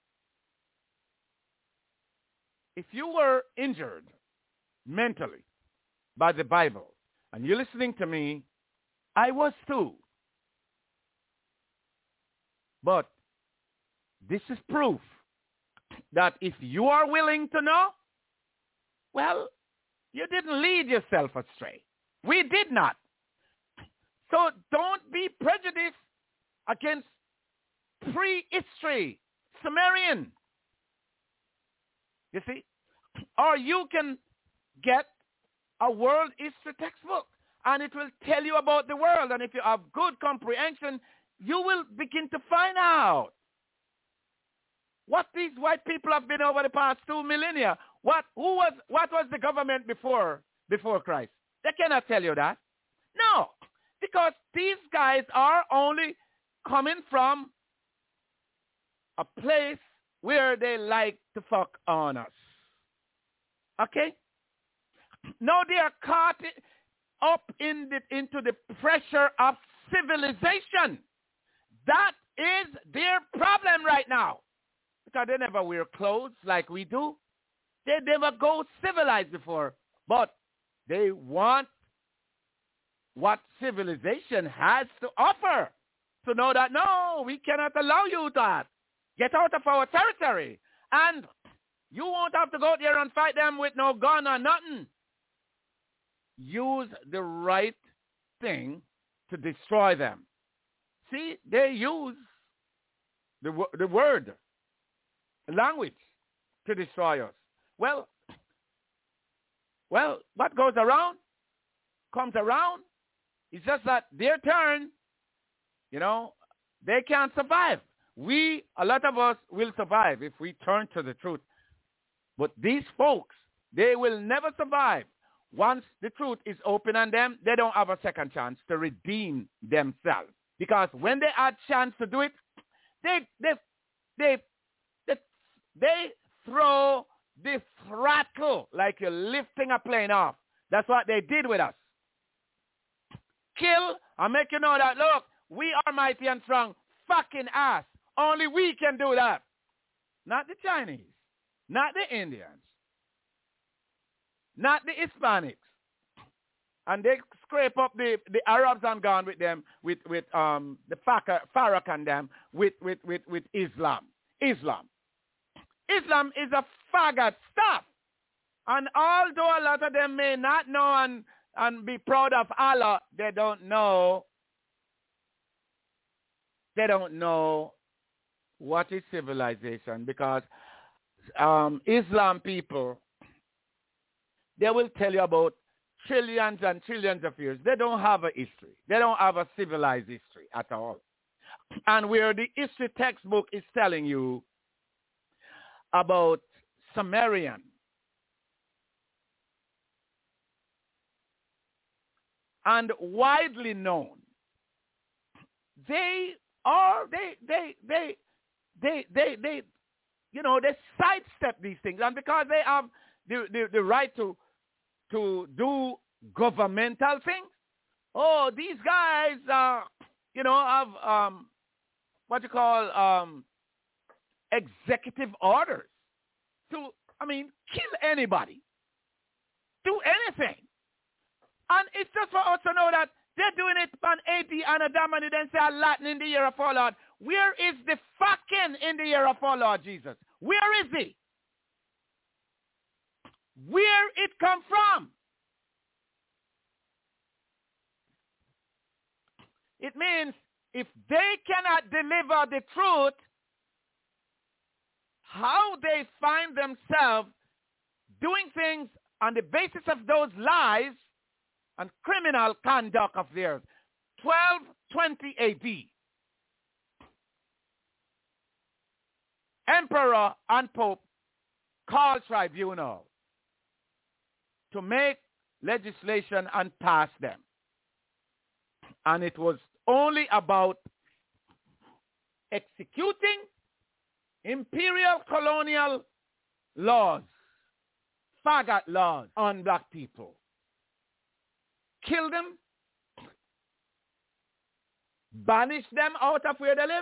if you were injured mentally by the Bible and you're listening to me, I was too. But this is proof that if you are willing to know, well, you didn't lead yourself astray. We did not. So don't be prejudiced against prehistory, Sumerian. You see? Or you can get a world history textbook, and it will tell you about the world. And if you have good comprehension, you will begin to find out what these white people have been over the past two millennia. What, who was, what was the government before, before Christ? They cannot tell you that. No, because these guys are only coming from a place where they like to fuck on us. Okay? Now they are caught up in the, into the pressure of civilization. That is their problem right now. Because they never wear clothes like we do. They never go civilized before. But they want what civilization has to offer. To know that, no, we cannot allow you that. Get out of our territory. And you won't have to go out there and fight them with no gun or nothing. Use the right thing to destroy them. See, they use the, the word, language to destroy us. Well, well, what goes around comes around. It's just that their turn, you know, they can't survive. We, a lot of us, will survive if we turn to the truth. But these folks, they will never survive. Once the truth is open on them, they don't have a second chance to redeem themselves. Because when they had chance to do it, they they they they, they throw the throttle like you're lifting a plane off. That's what they did with us. Kill and make you know that, look, we are mighty and strong. Fucking ass. Only we can do that. Not the Chinese. Not the Indians. Not the Hispanics. And they scrape up the, the Arabs and gone with them, with, with um, the Farak and them, with, with, with, with Islam. Islam. Islam is a faggot stuff. And although a lot of them may not know and, and be proud of Allah, they don't know. They don't know what is civilization, because um, Islam people, they will tell you about trillions and trillions of years. They don't have a history. They don't have a civilized history at all. And where the history textbook is telling you about Sumerian, and widely known, they are, they, they, they, they, they, they, you know, they sidestep these things. And because they have the, the, the right to, to do governmental things, oh, these guys, uh, you know, have, um, what you call, um, executive orders to, I mean, kill anybody, do anything. And it's just for us to know that they're doing it on A D and a damn, and then say a Latin in the year of our Lord. Where is the fucking in the year of our Lord Jesus? Where is he? Where it come from? It means if they cannot deliver the truth, how they find themselves doing things on the basis of those lies and criminal conduct of theirs. twelve twenty A D. Emperor and Pope called tribunal to make legislation and pass them. And it was only about executing imperial colonial laws, faggot laws on black people. Kill them, banish them out of where they live,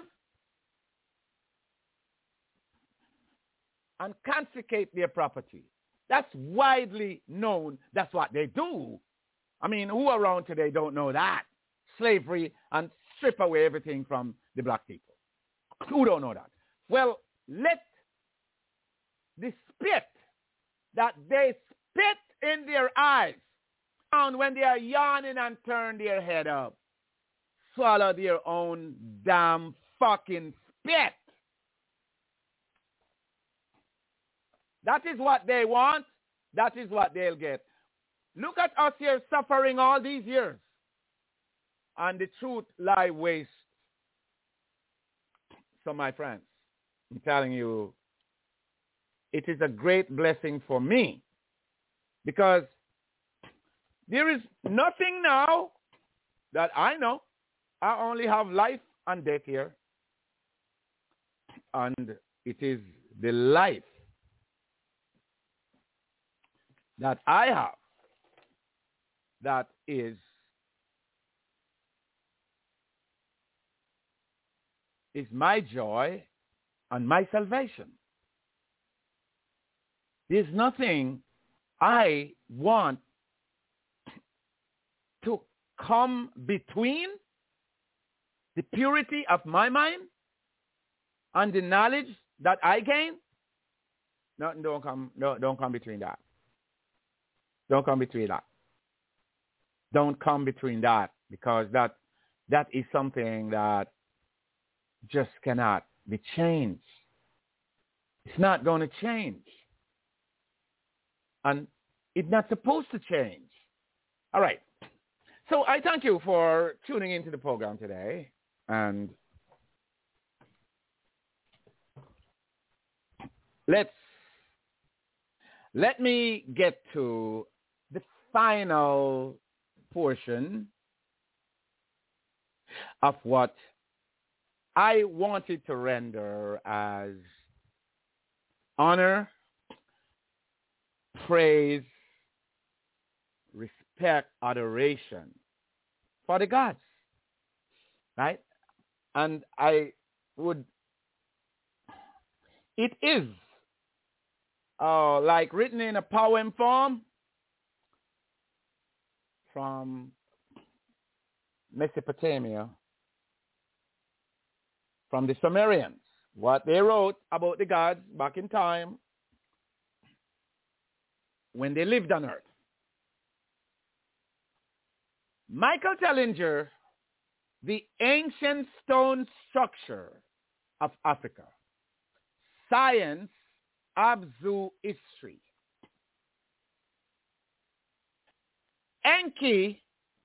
and confiscate their property. That's widely known. That's what they do. I mean, who around today don't know that? slavery and strip away everything from the black people. Who don't know that? Well, let the spit that they spit in their eyes and when they are yawning and turn their head up, swallow their own damn fucking spit. That is what they want. That is what they'll get. Look at us here suffering all these years. And the truth lie waste. So my friends, I'm telling you, it is a great blessing for me because there is nothing now that I know. I only have life and death here. And it is the life that I have that is is my joy and my salvation. There's nothing I want to come between the purity of my mind and the knowledge that I gain. Nothing don't come, no, don't come between that. Don't come between that. Don't come between that because that that is something that just cannot be changed. It's not going to change. And it's not supposed to change. All right. So I thank you for tuning into the program today. And let's let me get to the final portion of what I wanted to render as honor, praise, respect, adoration for the gods, right? And I would, it is uh, like written in a poem form from Mesopotamia, from the Sumerians, what they wrote about the gods back in time when they lived on earth. Michael Tellinger, The Ancient Stone Structure of Africa, Science, Abzu History. Enki,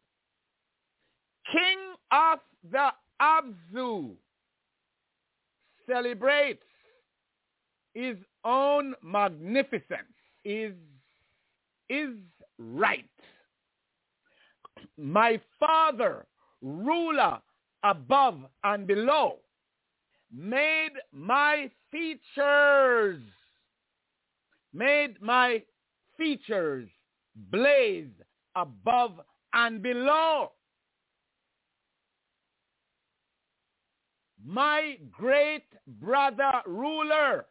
King of the Abzu, celebrates his own magnificence, is, is right. My father, ruler above and below, made my features, made my features blaze above and below. My great brother ruler.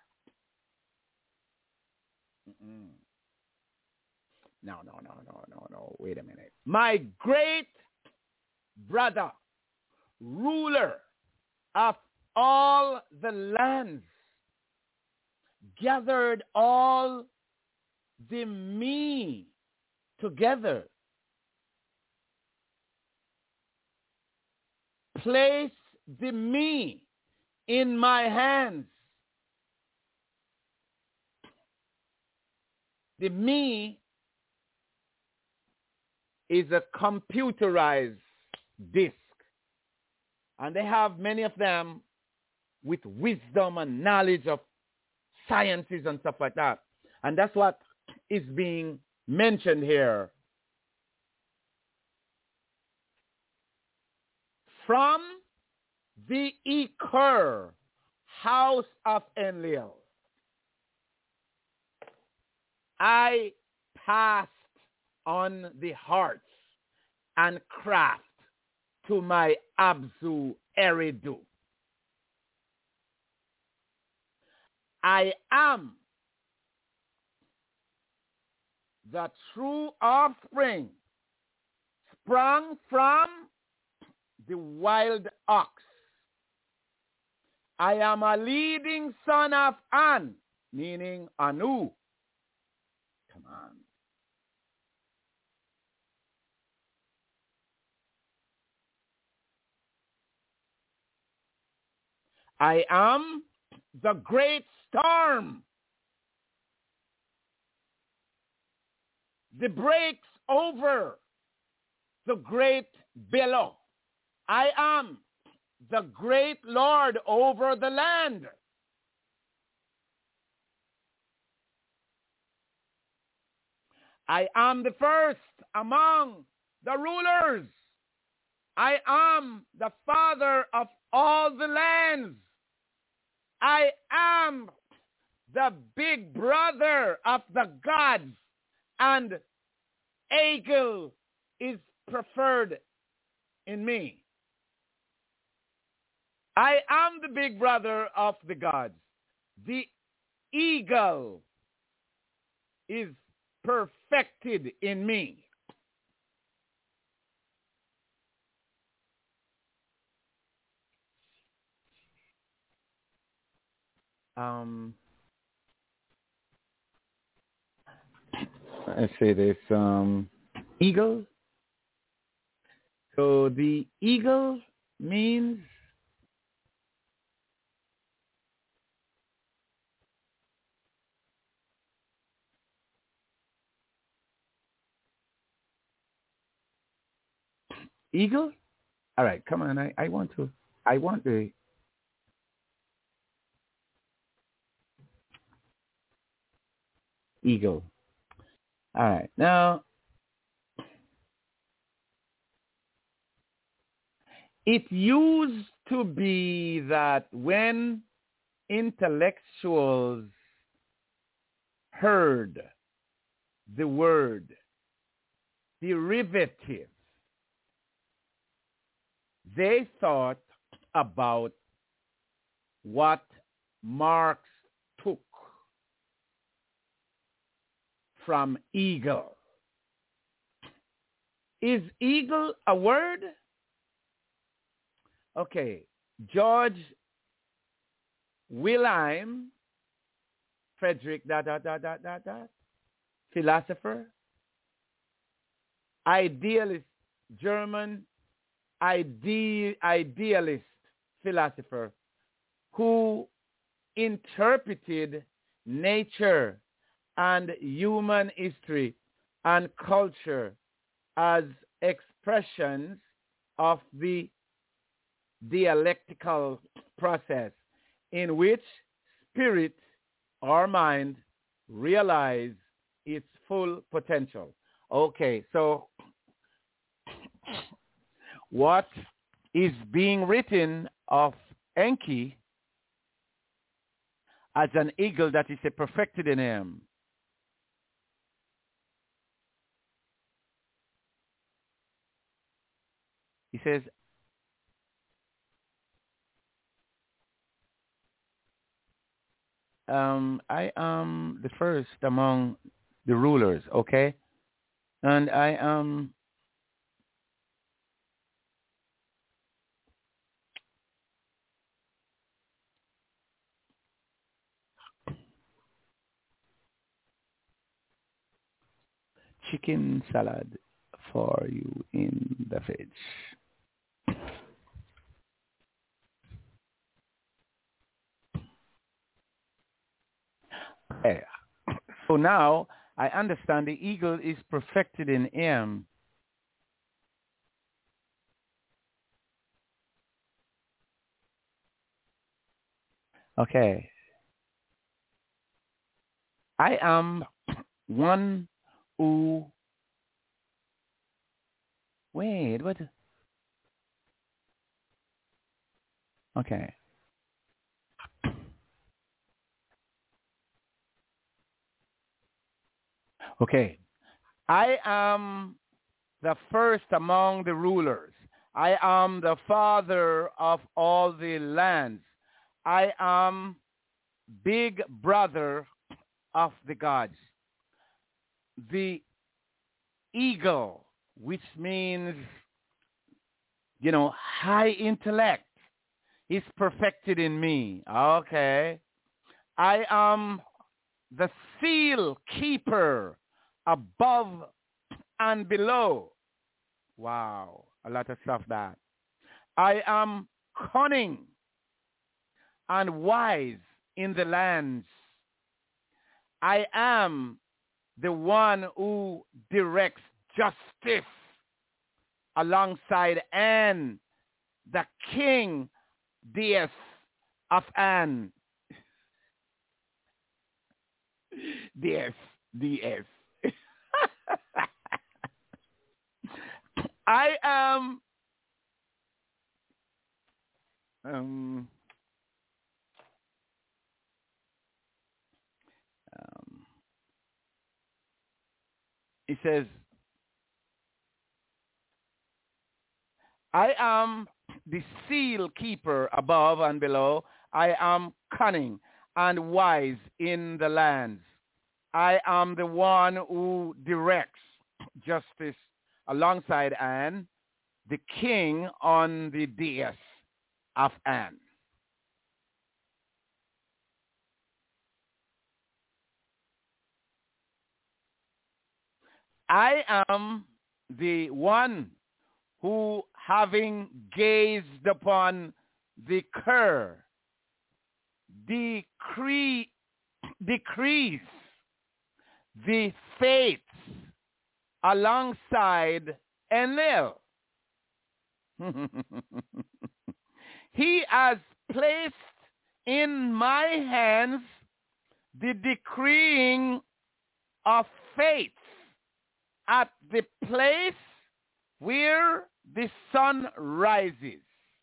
Mm-mm. No, no, no, no, no, no. Wait a minute. My great brother ruler of all the lands gathered all the me together. Place the me in my hands. The me is a computerized disk. And they have many of them with wisdom and knowledge of sciences and stuff like that. And that's what is being mentioned here. From the Eker house of Enlil, I passed on the hearts and craft to my Abzu Eridu. I am the true offspring sprung from the wild ox. I am a leading son of An, meaning Anu. Come on. I am the great storm. The breaks over the great billow. I am the great Lord over the land. I am the first among the rulers. I am the father of all the lands. I am the big brother of the gods, and eagle is preferred in me. I am the big brother of the gods. The eagle is perfected in me. Um, let's say this, um, eagle. So the eagle means eagle? All right, come on. I, I want to, I want the, eagle. All right. Now, it used to be that when intellectuals heard the word derivative, they thought about what Marx took from eagle. Is eagle a word? Okay, George Wilhelm Friedrich, dot, dot, dot, dot, dot, dot, philosopher, idealist, German ide- idealist philosopher, who interpreted nature and human history and culture as expressions of the dialectical process in which spirit or mind realize its full potential. Okay, so what is being written of Enki as an eagle that is perfected in him? He says, um, I am the first among the rulers, okay? And I am chicken salad for you in the fridge. Okay. So now I understand the eagle is perfected in him. Okay. I am one who, wait, what? Okay. Okay. I am the first among the rulers. I am the father of all the lands. I am big brother of the gods. The eagle, which means you know, high intellect is perfected in me. Okay. I am the seal keeper above and below. Wow. A lot of stuff that. I am cunning and wise in the lands. I am the one who directs justice alongside An, the king, deess of An. Deess, D S. I am um, um it says I am the seal keeper above and below. I am cunning and wise in the lands. I am the one who directs justice alongside An, the king on the dais of An. I am the one who, having gazed upon the cur, decree, decrees the fates alongside Enlil. He has placed in my hands the decreeing of fates at the place where the sun rises.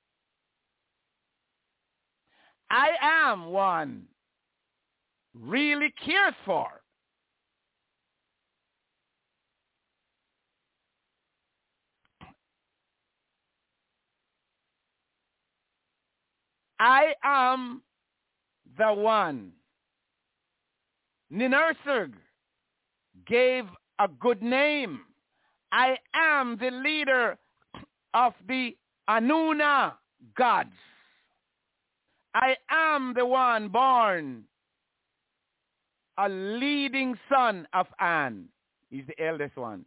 I am one really cared for. I am the one. Ninursag gave a good name. I am the leader of the Anuna gods. I am the one born a leading son of An. He's the eldest one.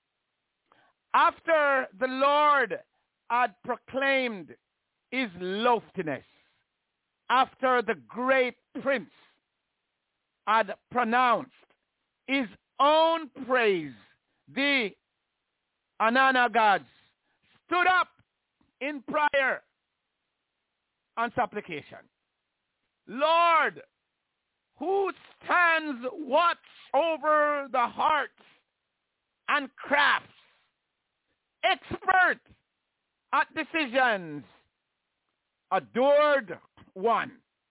After the Lord had proclaimed his loftiness, after the great prince had pronounced his own praise, the Anana gods stood up in prayer and supplication. Lord, who stands watch over the hearts and crafts, expert at decisions, adored one.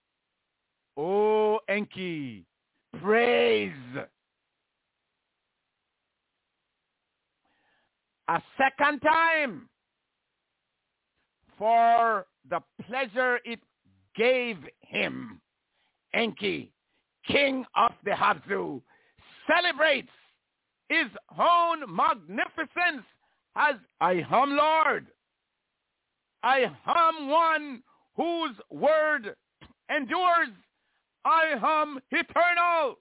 O Enki, praise. A second time for the pleasure it gave him. Enki, king of the Habsu, celebrates his own magnificence as I am Lord. I am one whose word endures. I am eternal.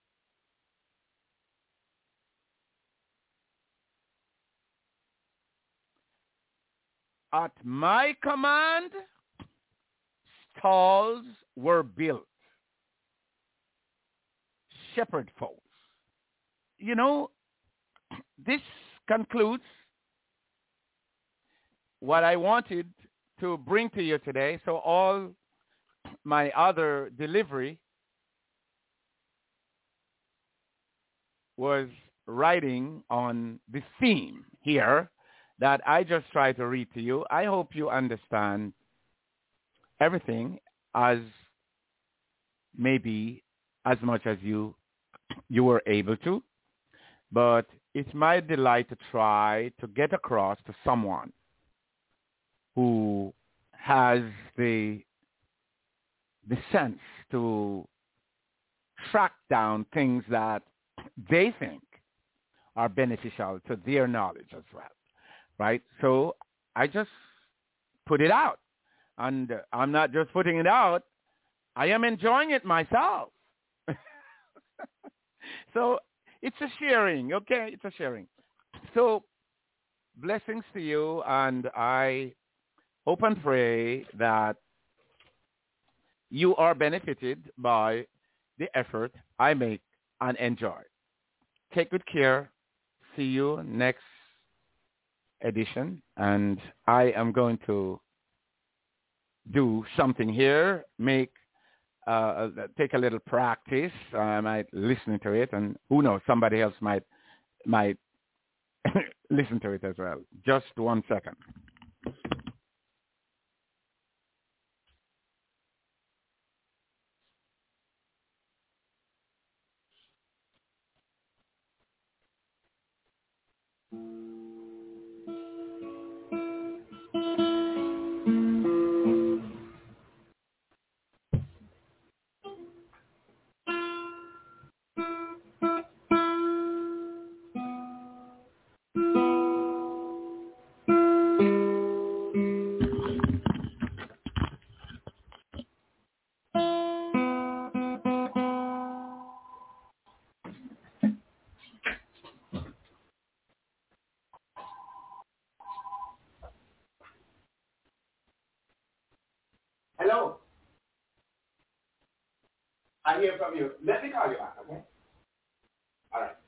At my command, stalls were built. Shepherd folks. You know, this concludes what I wanted to bring to you today. So all my other delivery was writing on the theme here that I just try to read to you. I hope you understand everything as maybe as much as you you were able to. But it's my delight to try to get across to someone who has the the sense to track down things that they think are beneficial to their knowledge as well, right? So I just put it out. And uh, I'm not just putting it out. I am enjoying it myself. So it's a sharing, okay? It's a sharing. So blessings to you, and I hope and pray that you are benefited by the effort I make and enjoy. Take good care. See you next edition. And I am going to do something here, make uh, take a little practice. I might listen to it, and who knows, somebody else might might listen to it as well. Just one second. Hello. I hear from you. Let me call you back, okay? All right.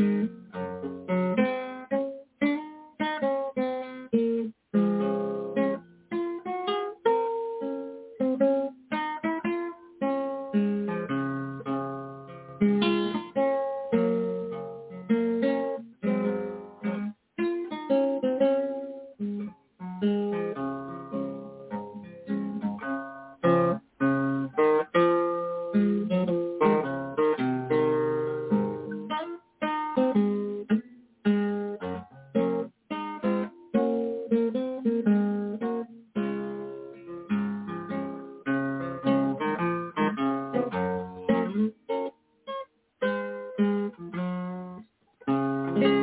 Thank you.